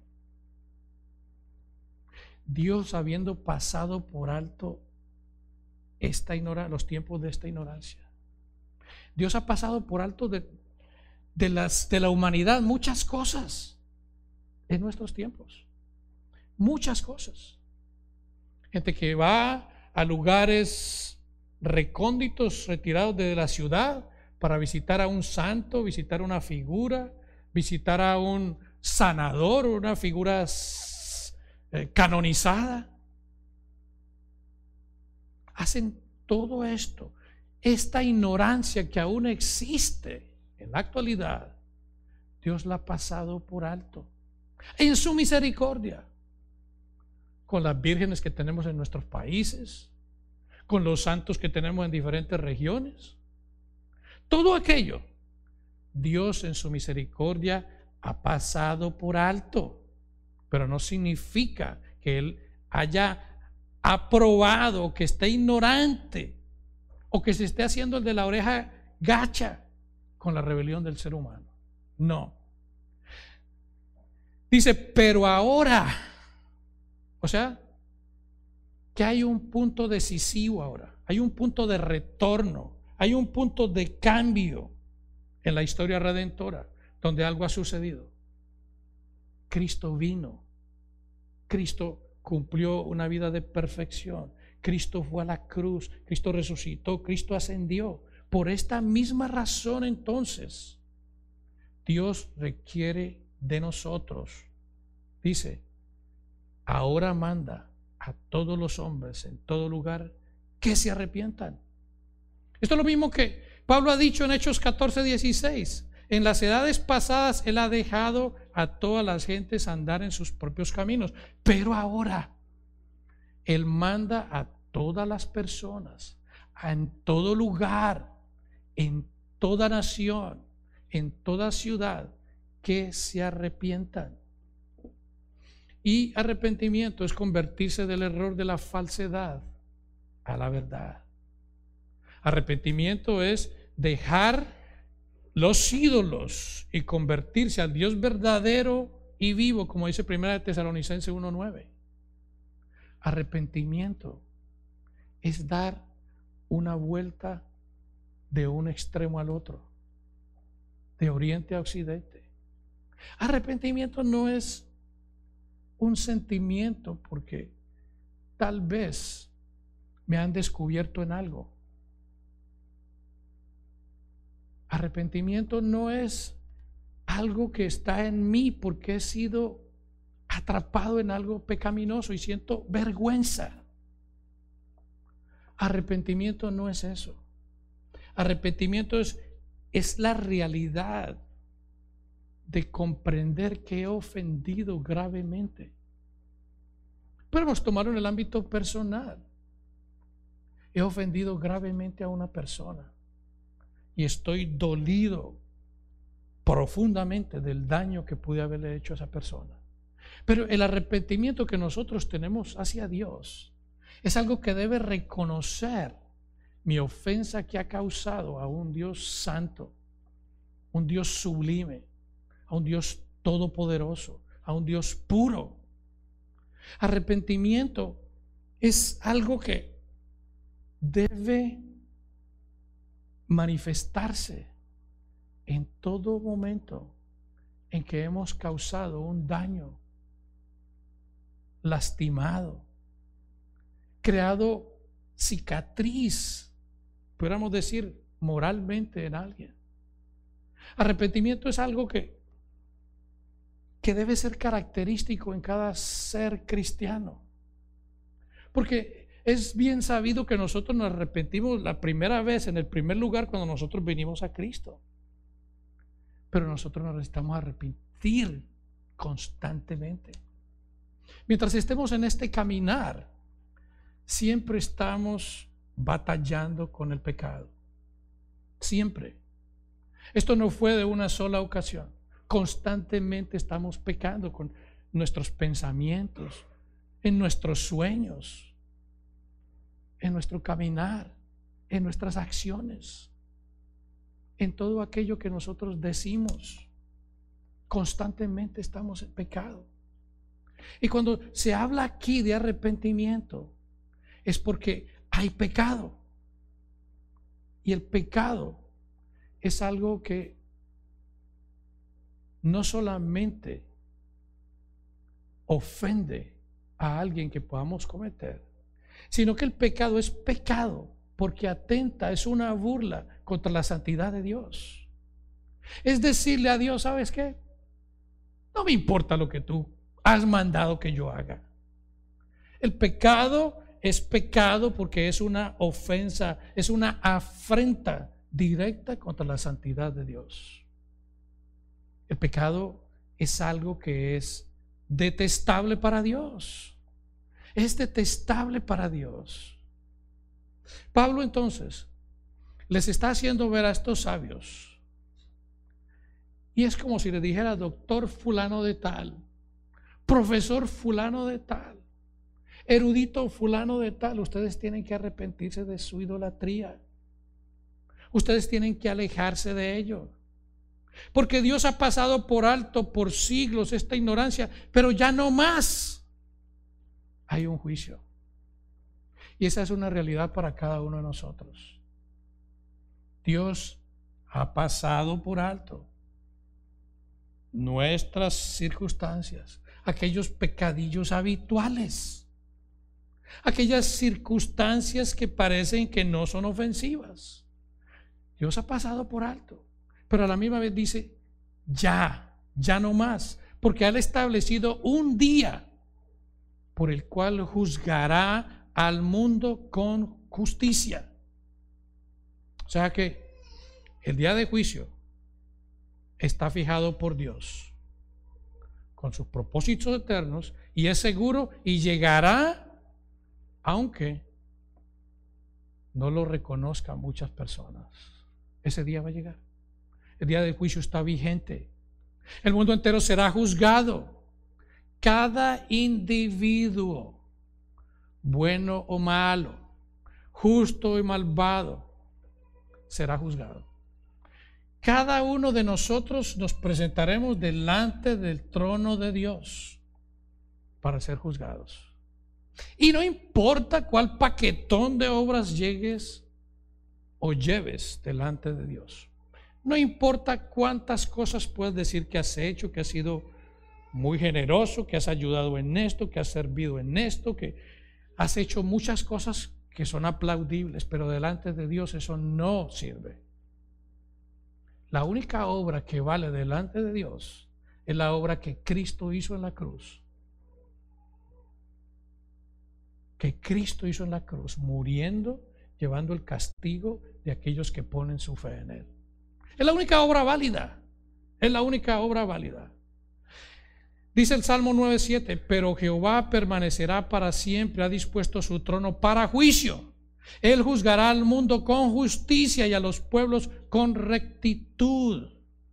Dios, habiendo pasado por alto los tiempos de esta ignorancia, Dios ha pasado por alto de la humanidad muchas cosas en nuestros tiempos. Muchas cosas. Gente que va a lugares recónditos, retirados de la ciudad, para visitar a un santo, visitar una figura, visitar a un sanador, una figura canonizada. Hacen todo esto. Esta ignorancia que aún existe en la actualidad, Dios la ha pasado por alto en su misericordia, con las vírgenes que tenemos en nuestros países, con los santos que tenemos en diferentes regiones. Todo aquello Dios en su misericordia ha pasado por alto, pero no significa que Él haya aprobado, que esté ignorante o que se esté haciendo el de la oreja gacha con la rebelión del ser humano. No. Dice, pero ahora, o sea, que hay un punto decisivo ahora, hay un punto de retorno, hay un punto de cambio en la historia redentora, donde algo ha sucedido. Cristo vino, Cristo cumplió una vida de perfección, Cristo fue a la cruz, Cristo resucitó, Cristo ascendió. Por esta misma razón, entonces, Dios requiere de nosotros. Dice, ahora manda a todos los hombres en todo lugar que se arrepientan. Esto es lo mismo que Pablo ha dicho en Hechos 14:16. En las edades pasadas Él ha dejado a todas las gentes a andar en sus propios caminos. Pero ahora Él manda a todas las personas, en todo lugar, en toda nación, en toda ciudad, que se arrepientan. Y arrepentimiento es convertirse del error de la falsedad a la verdad. Arrepentimiento es dejar los ídolos y convertirse al Dios verdadero y vivo, como dice 1 Tesalonicenses 1:9. Arrepentimiento es dar una vuelta de un extremo al otro, de oriente a occidente. Arrepentimiento no es un sentimiento porque tal vez me han descubierto en algo. Arrepentimiento no es algo que está en mí porque he sido atrapado en algo pecaminoso y siento vergüenza. Arrepentimiento no es eso. Arrepentimiento es la realidad de comprender que he ofendido gravemente. Podemos tomarlo en el ámbito personal. He ofendido gravemente a una persona y estoy dolido profundamente del daño que pude haberle hecho a esa persona. Pero el arrepentimiento que nosotros tenemos hacia Dios es algo que debe reconocer mi ofensa que ha causado a un Dios santo, un Dios sublime, a un Dios todopoderoso, a un Dios puro. Arrepentimiento es algo que debe manifestarse en todo momento en que hemos causado un daño, lastimado, creado cicatriz, pudiéramos decir, moralmente en alguien. Arrepentimiento es algo que debe ser característico en cada ser cristiano, porque es bien sabido que nosotros nos arrepentimos la primera vez, en el primer lugar, cuando nosotros venimos a Cristo. Pero nosotros nos necesitamos arrepentir constantemente. Mientras estemos en este caminar, siempre estamos batallando con el pecado. Siempre. Esto no fue de una sola ocasión. Constantemente estamos pecando con nuestros pensamientos, en nuestros sueños, en nuestro caminar, en nuestras acciones, en todo aquello que nosotros decimos. Constantemente estamos en pecado. Y cuando se habla aquí de arrepentimiento, es porque hay pecado. Y el pecado es algo que no solamente ofende a alguien que podamos cometer, sino que el pecado es pecado porque atenta, es una burla contra la santidad de Dios. Es decirle a Dios, ¿sabes qué? No me importa lo que tú has mandado que yo haga. El pecado es pecado porque es una ofensa, es una afrenta directa contra la santidad de Dios. El pecado es algo que es detestable para Dios. Es detestable para Dios. Pablo entonces les está haciendo ver a estos sabios, y es como si le dijera: doctor fulano de tal, profesor fulano de tal, erudito fulano de tal, ustedes tienen que arrepentirse de su idolatría. Ustedes tienen que alejarse de ello, porque Dios ha pasado por alto por siglos esta ignorancia, pero ya no más. Hay un juicio, y esa es una realidad para cada uno de nosotros. Dios ha pasado por alto nuestras circunstancias, aquellos pecadillos habituales, aquellas circunstancias que parecen que no son ofensivas. Dios ha pasado por alto, pero a la misma vez dice: ya no más, porque ha establecido un día por el cual juzgará al mundo con justicia. O sea que el día de juicio está fijado por Dios. con sus propósitos eternos, y es seguro y llegará, aunque no lo reconozcan muchas personas. Ese día va a llegar. El día del juicio está vigente. El mundo entero será juzgado. Cada individuo, bueno o malo, justo y malvado, será juzgado. Cada uno de nosotros nos presentaremos delante del trono de Dios para ser juzgados. Y no importa cuál paquetón de obras llegues o lleves delante de Dios. No importa cuántas cosas puedes decir que has hecho, que has sido muy generoso, que has ayudado en esto, que has servido en esto, que has hecho muchas cosas que son aplaudibles, pero delante de Dios eso no sirve. La única obra que vale delante de Dios es la obra que Cristo hizo en la cruz. Que Cristo hizo en la cruz, muriendo, llevando el castigo de aquellos que ponen su fe en Él. Es la única obra válida. Es la única obra válida. Dice el Salmo 9:7, pero Jehová permanecerá para siempre, ha dispuesto su trono para juicio. Él juzgará al mundo con justicia y a los pueblos con rectitud.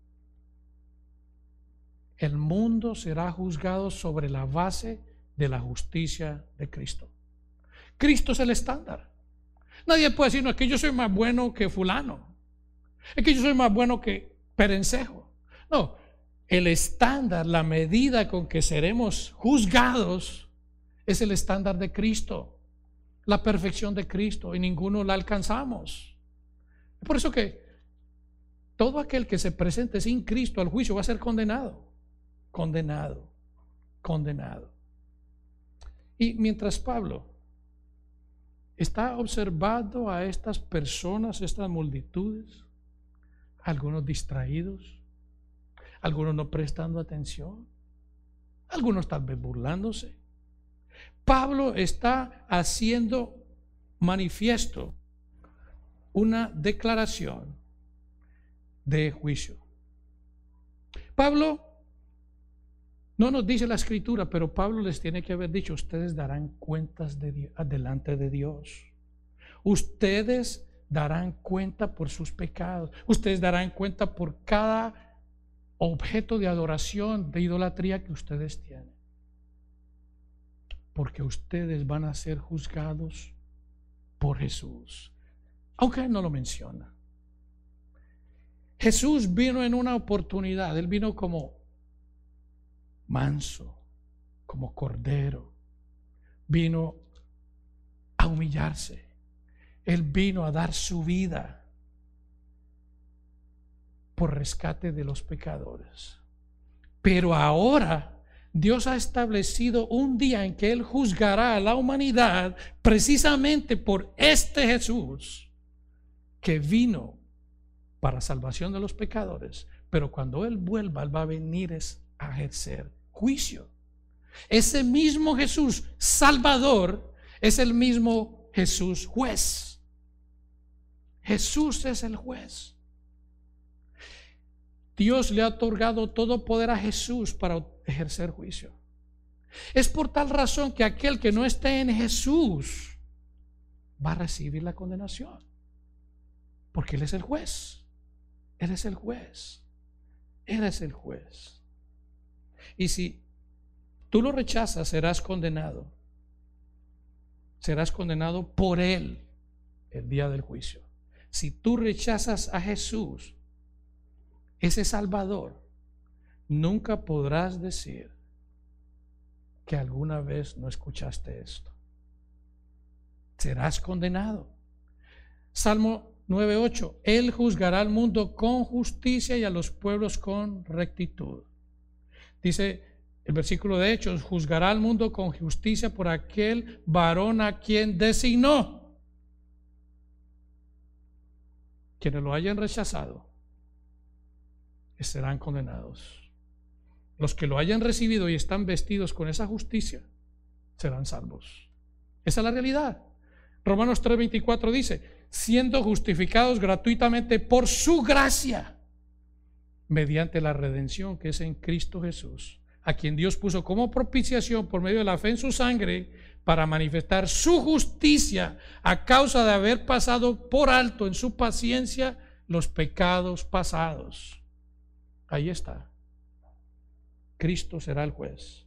El mundo será juzgado sobre la base de la justicia de Cristo. Cristo es el estándar. Nadie puede decir, no, es que yo soy más bueno que fulano. Es que yo soy más bueno que perencejo. No, el estándar, la medida con que seremos juzgados es el estándar de Cristo. La perfección de Cristo, y ninguno la alcanzamos. Por eso que todo aquel que se presente sin Cristo al juicio va a ser condenado. Condenado. Condenado. Y mientras Pablo está observando a estas personas, estas multitudes, algunos distraídos, algunos no prestando atención, algunos tal vez burlándose, Pablo está haciendo manifiesto una declaración de juicio. Pablo no nos dice la escritura, pero Pablo les tiene que haber dicho, ustedes darán cuentas delante de Dios. Ustedes darán cuenta por sus pecados. Ustedes darán cuenta por cada objeto de adoración, de idolatría que ustedes tienen. Porque ustedes van a ser juzgados por Jesús. Aunque él no lo menciona. Jesús vino en una oportunidad. Él vino como manso, como cordero. Vino a humillarse. Él vino a dar su vida por rescate de los pecadores. Pero ahora Dios ha establecido un día en que Él juzgará a la humanidad precisamente por este Jesús que vino para salvación de los pecadores, pero cuando Él vuelva, Él va a venir a ejercer juicio. Ese mismo Jesús Salvador es el mismo Jesús juez. Jesús es el juez. Dios le ha otorgado todo poder a Jesús para ejercer juicio. Es por tal razón que aquel que no esté en Jesús va a recibir la condenación, porque Él es el juez. Él es el juez. Él es el juez. Y si tú lo rechazas, serás condenado. Serás condenado por Él el día del juicio. Si tú rechazas a Jesús, ese Salvador, nunca podrás decir que alguna vez no escuchaste esto. Serás condenado. Salmo 9:8, Él juzgará al mundo con justicia y a los pueblos con rectitud. Dice el versículo de Hechos, juzgará al mundo con justicia por aquel varón a quien designó. Quienes lo hayan rechazado serán condenados. Los que lo hayan recibido y están vestidos con esa justicia serán salvos. Esa es la realidad. Romanos 3:24 dice, siendo justificados gratuitamente por su gracia, mediante la redención que es en Cristo Jesús, a quien Dios puso como propiciación por medio de la fe en su sangre para manifestar su justicia a causa de haber pasado por alto en su paciencia los pecados pasados. Ahí está. Cristo será el juez.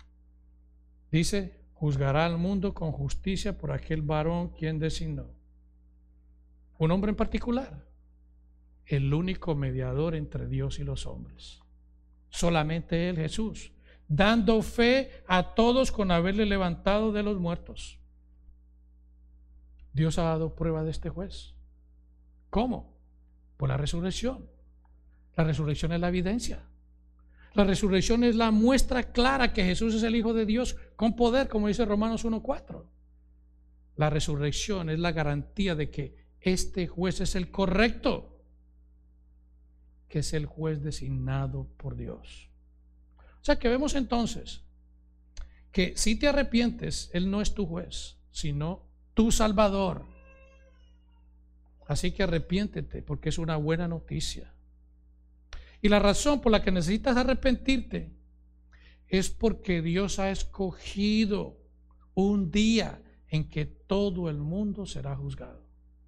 Dice, juzgará al mundo con justicia por aquel varón quien designó. Un hombre en particular, el único mediador entre Dios y los hombres. Solamente Él, Jesús, dando fe a todos con haberle levantado de los muertos. Dios ha dado prueba de este juez. ¿Cómo? Por la resurrección. La resurrección es la evidencia. La resurrección es la muestra clara que Jesús es el Hijo de Dios con poder, como dice Romanos 1:4. La resurrección es la garantía de que este juez es el correcto, que es el juez designado por Dios. O sea que vemos entonces que si te arrepientes, Él no es tu juez, sino tu Salvador. Así que arrepiéntete, porque es una buena noticia. Y la razón por la que necesitas arrepentirte es porque Dios ha escogido un día en que todo el mundo será juzgado.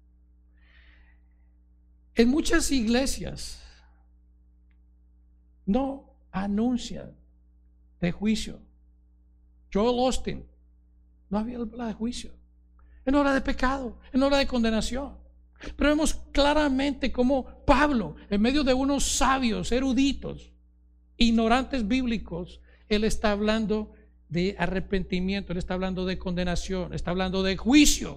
En muchas iglesias no anuncian de juicio. Joel Osteen no habla de juicio. Él no habla de pecado, él no habla de condenación. Pero vemos claramente cómo Pablo, en medio de unos sabios, eruditos, ignorantes bíblicos, él está hablando de arrepentimiento, él está hablando de condenación, está hablando de juicio.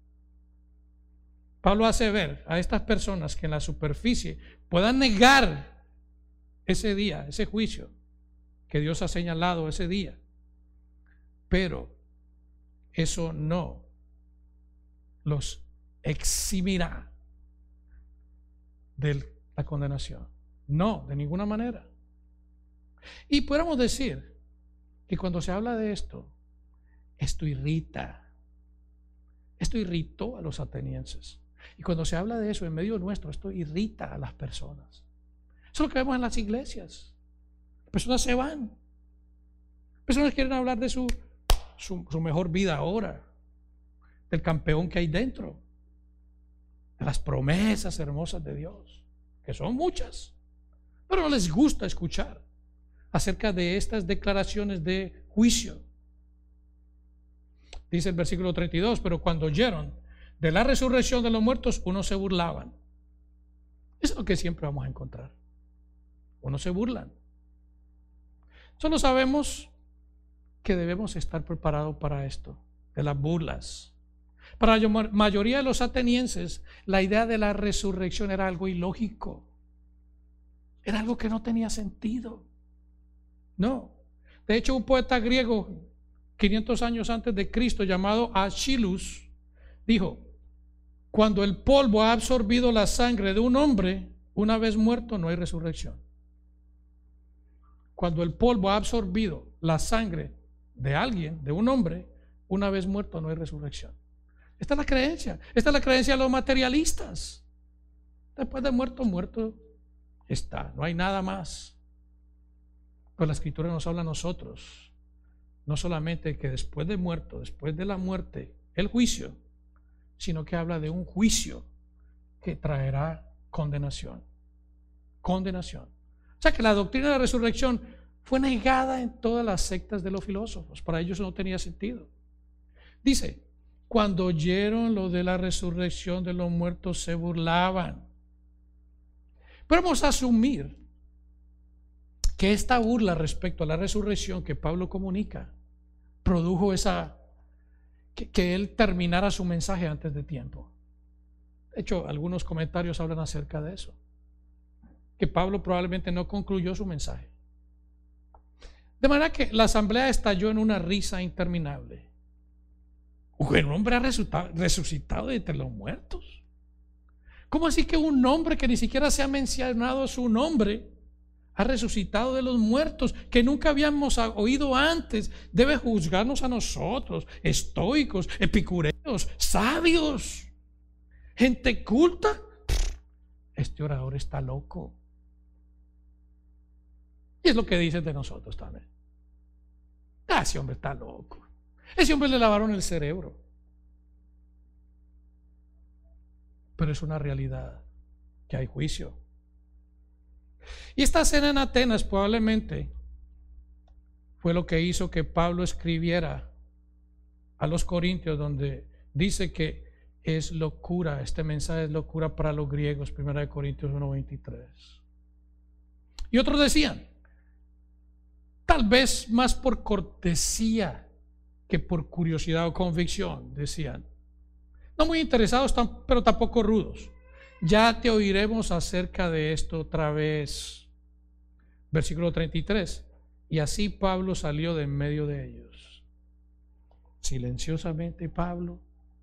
Pablo hace ver a estas personas que en la superficie puedan negar ese día, ese juicio que Dios ha señalado ese día, pero eso no los eximirá de la condenación. No, de ninguna manera. Y podemos decir que cuando se habla de esto irrita. Esto irritó a los atenienses. Y cuando se habla de eso en medio nuestro, esto irrita a las personas. Eso es lo que vemos en las iglesias. Las personas se van. Las personas quieren hablar de su mejor vida ahora, del campeón que hay dentro, de las promesas hermosas de Dios, que son muchas, pero no les gusta escuchar acerca de estas declaraciones de juicio. Dice el versículo 32, pero cuando oyeron de la resurrección de los muertos, unos se burlaban. Eso es lo que siempre vamos a encontrar. Unos se burlan. Solo sabemos que debemos estar preparados para esto, de las burlas. Para la mayoría de los atenienses, la idea de la resurrección era algo ilógico. Era algo que no tenía sentido. No. De hecho, un poeta griego, 500 años antes de Cristo, llamado Aeschylus, dijo: cuando el polvo ha absorbido la sangre de un hombre, una vez muerto no hay resurrección. Cuando el polvo ha absorbido la sangre de alguien, de un hombre, una vez muerto no hay resurrección. Esta es la creencia. Esta es la creencia de los materialistas. Después de muerto, muerto está. No hay nada más. Pues la Escritura nos habla a nosotros, no solamente que después de muerto, después de la muerte, el juicio, sino que habla de un juicio que traerá condenación. Condenación. O sea que la doctrina de la resurrección fue negada en todas las sectas de los filósofos. Para ellos no tenía sentido. Dice, cuando oyeron lo de la resurrección de los muertos se burlaban. Pero vamos a asumir que esta burla respecto a la resurrección que Pablo comunica produjo que él terminara su mensaje antes de tiempo. De hecho, algunos comentarios hablan acerca de eso, que Pablo probablemente no concluyó su mensaje. De manera que la asamblea estalló en una risa interminable. Un hombre ha resucitado de entre los muertos. ¿Cómo así que un hombre que ni siquiera se ha mencionado su nombre ha resucitado de los muertos, que nunca habíamos oído antes, debe juzgarnos a nosotros, estoicos, epicureos, sabios, gente culta? Este orador está loco. Y es lo que dicen de nosotros también. Ese hombre está loco. Ese hombre le lavaron el cerebro. Pero es una realidad que hay juicio. Y esta cena en Atenas probablemente fue lo que hizo que Pablo escribiera a los Corintios, donde dice que es locura, este mensaje es locura para los griegos, 1 Corintios 1:23. Y otros decían, tal vez más por cortesía que por curiosidad o convicción, decían, no muy interesados, pero tampoco rudos. Ya te oiremos acerca de esto otra vez. Versículo 33. Y así Pablo salió de en medio de ellos. Silenciosamente Pablo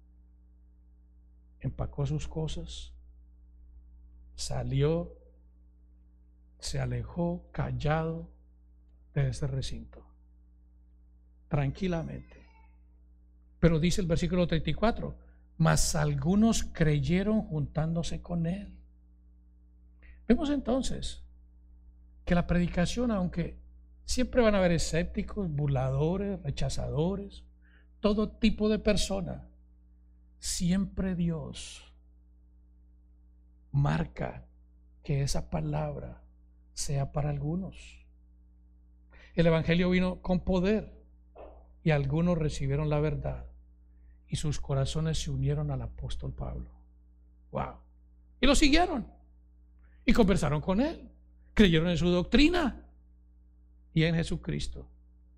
empacó sus cosas, salió, se alejó callado de ese recinto, tranquilamente. Pero dice el versículo 34, mas algunos creyeron juntándose con él. Vemos entonces que la predicación, aunque siempre van a haber escépticos, burladores, rechazadores, todo tipo de personas, siempre Dios marca que esa palabra sea para algunos. El evangelio vino con poder y algunos recibieron la verdad y sus corazones se unieron al apóstol Pablo. Wow. Y lo siguieron y conversaron con él, creyeron en su doctrina y en Jesucristo.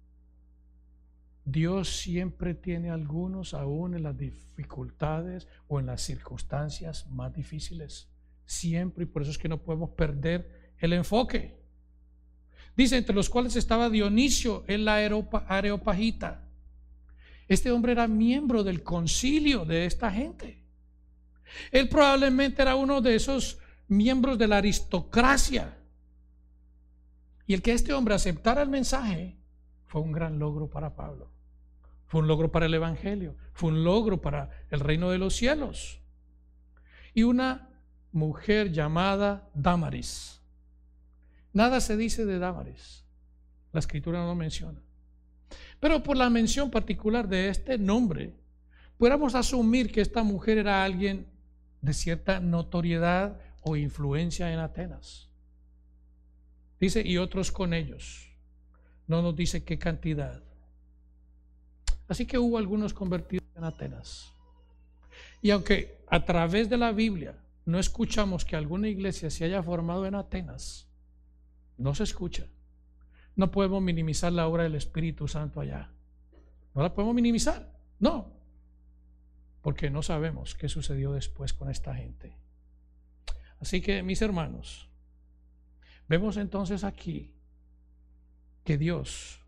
Dios siempre tiene algunos aún en las dificultades o en las circunstancias más difíciles. Siempre, y por eso es que no podemos perder el enfoque. Dice, entre los cuales estaba Dionisio el Areopagita. Este hombre era miembro del concilio de esta gente. Él probablemente era uno de esos miembros de la aristocracia. Y el que este hombre aceptara el mensaje fue un gran logro para Pablo. Fue un logro para el evangelio. Fue un logro para el reino de los cielos. Y una mujer llamada Dámaris. Nada se dice de Dámaris. La escritura no lo menciona. Pero por la mención particular de este nombre, podríamos asumir que esta mujer era alguien de cierta notoriedad o influencia en Atenas. Dice, y otros con ellos. No nos dice qué cantidad. Así que hubo algunos convertidos en Atenas. Y aunque a través de la Biblia no escuchamos que alguna iglesia se haya formado en Atenas, no se escucha. No podemos minimizar la obra del Espíritu Santo allá. No la podemos minimizar. No. Porque no sabemos qué sucedió después con esta gente. Así que, mis hermanos, vemos entonces aquí que Dios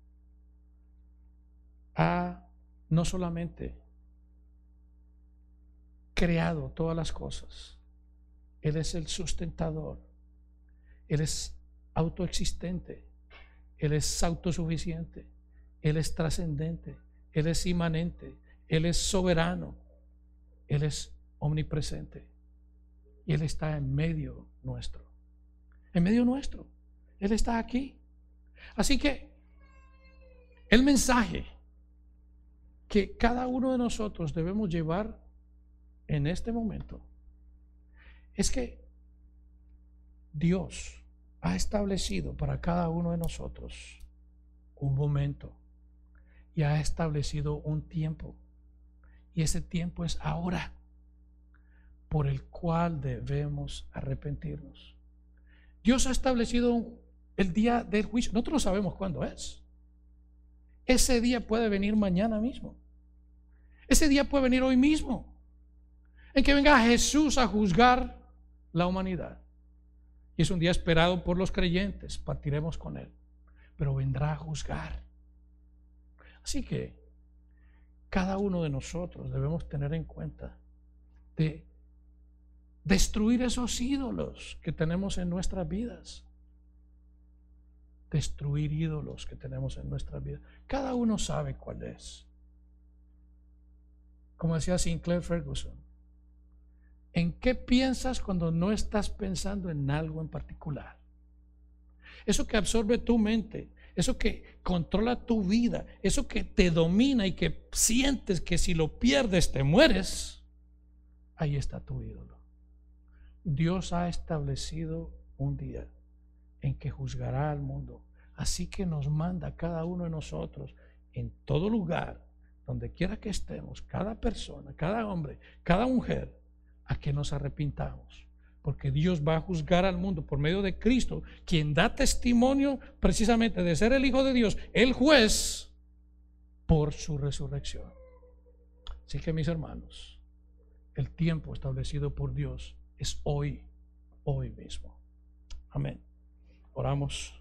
ha no solamente creado todas las cosas, Él es el sustentador, Él es autoexistente, Él es autosuficiente, Él es trascendente, Él es inmanente, Él es soberano, Él es omnipresente y Él está en medio nuestro. En medio nuestro, Él está aquí. Así que el mensaje que cada uno de nosotros debemos llevar en este momento es que Dios ha establecido para cada uno de nosotros un momento y ha establecido un tiempo, y ese tiempo es ahora, por el cual debemos arrepentirnos. Dios ha establecido el día del juicio. Nosotros no sabemos cuándo es. Ese día puede venir mañana mismo. Ese día puede venir hoy mismo, en que venga Jesús a juzgar la humanidad. Y es un día esperado por los creyentes, partiremos con Él, pero vendrá a juzgar. Así que cada uno de nosotros debemos tener en cuenta de destruir esos ídolos que tenemos en nuestras vidas. Destruir ídolos que tenemos en nuestras vidas. Cada uno sabe cuál es. Como decía Sinclair Ferguson, ¿en qué piensas cuando no estás pensando en algo en particular? eso que absorbe tu mente, eso que controla tu vida, eso que te domina y que sientes que si lo pierdes te mueres, ahí está tu ídolo. Dios ha establecido un día en que juzgará al mundo. Así que nos manda a cada uno de nosotros, en todo lugar, donde quiera que estemos, cada persona, cada hombre, cada mujer, a que nos arrepintamos. Porque Dios va a juzgar al mundo por medio de Cristo, quien da testimonio precisamente de ser el Hijo de Dios, el juez, por su resurrección. Así que, mis hermanos, el tiempo establecido por Dios es hoy, hoy mismo. Amén. Oramos.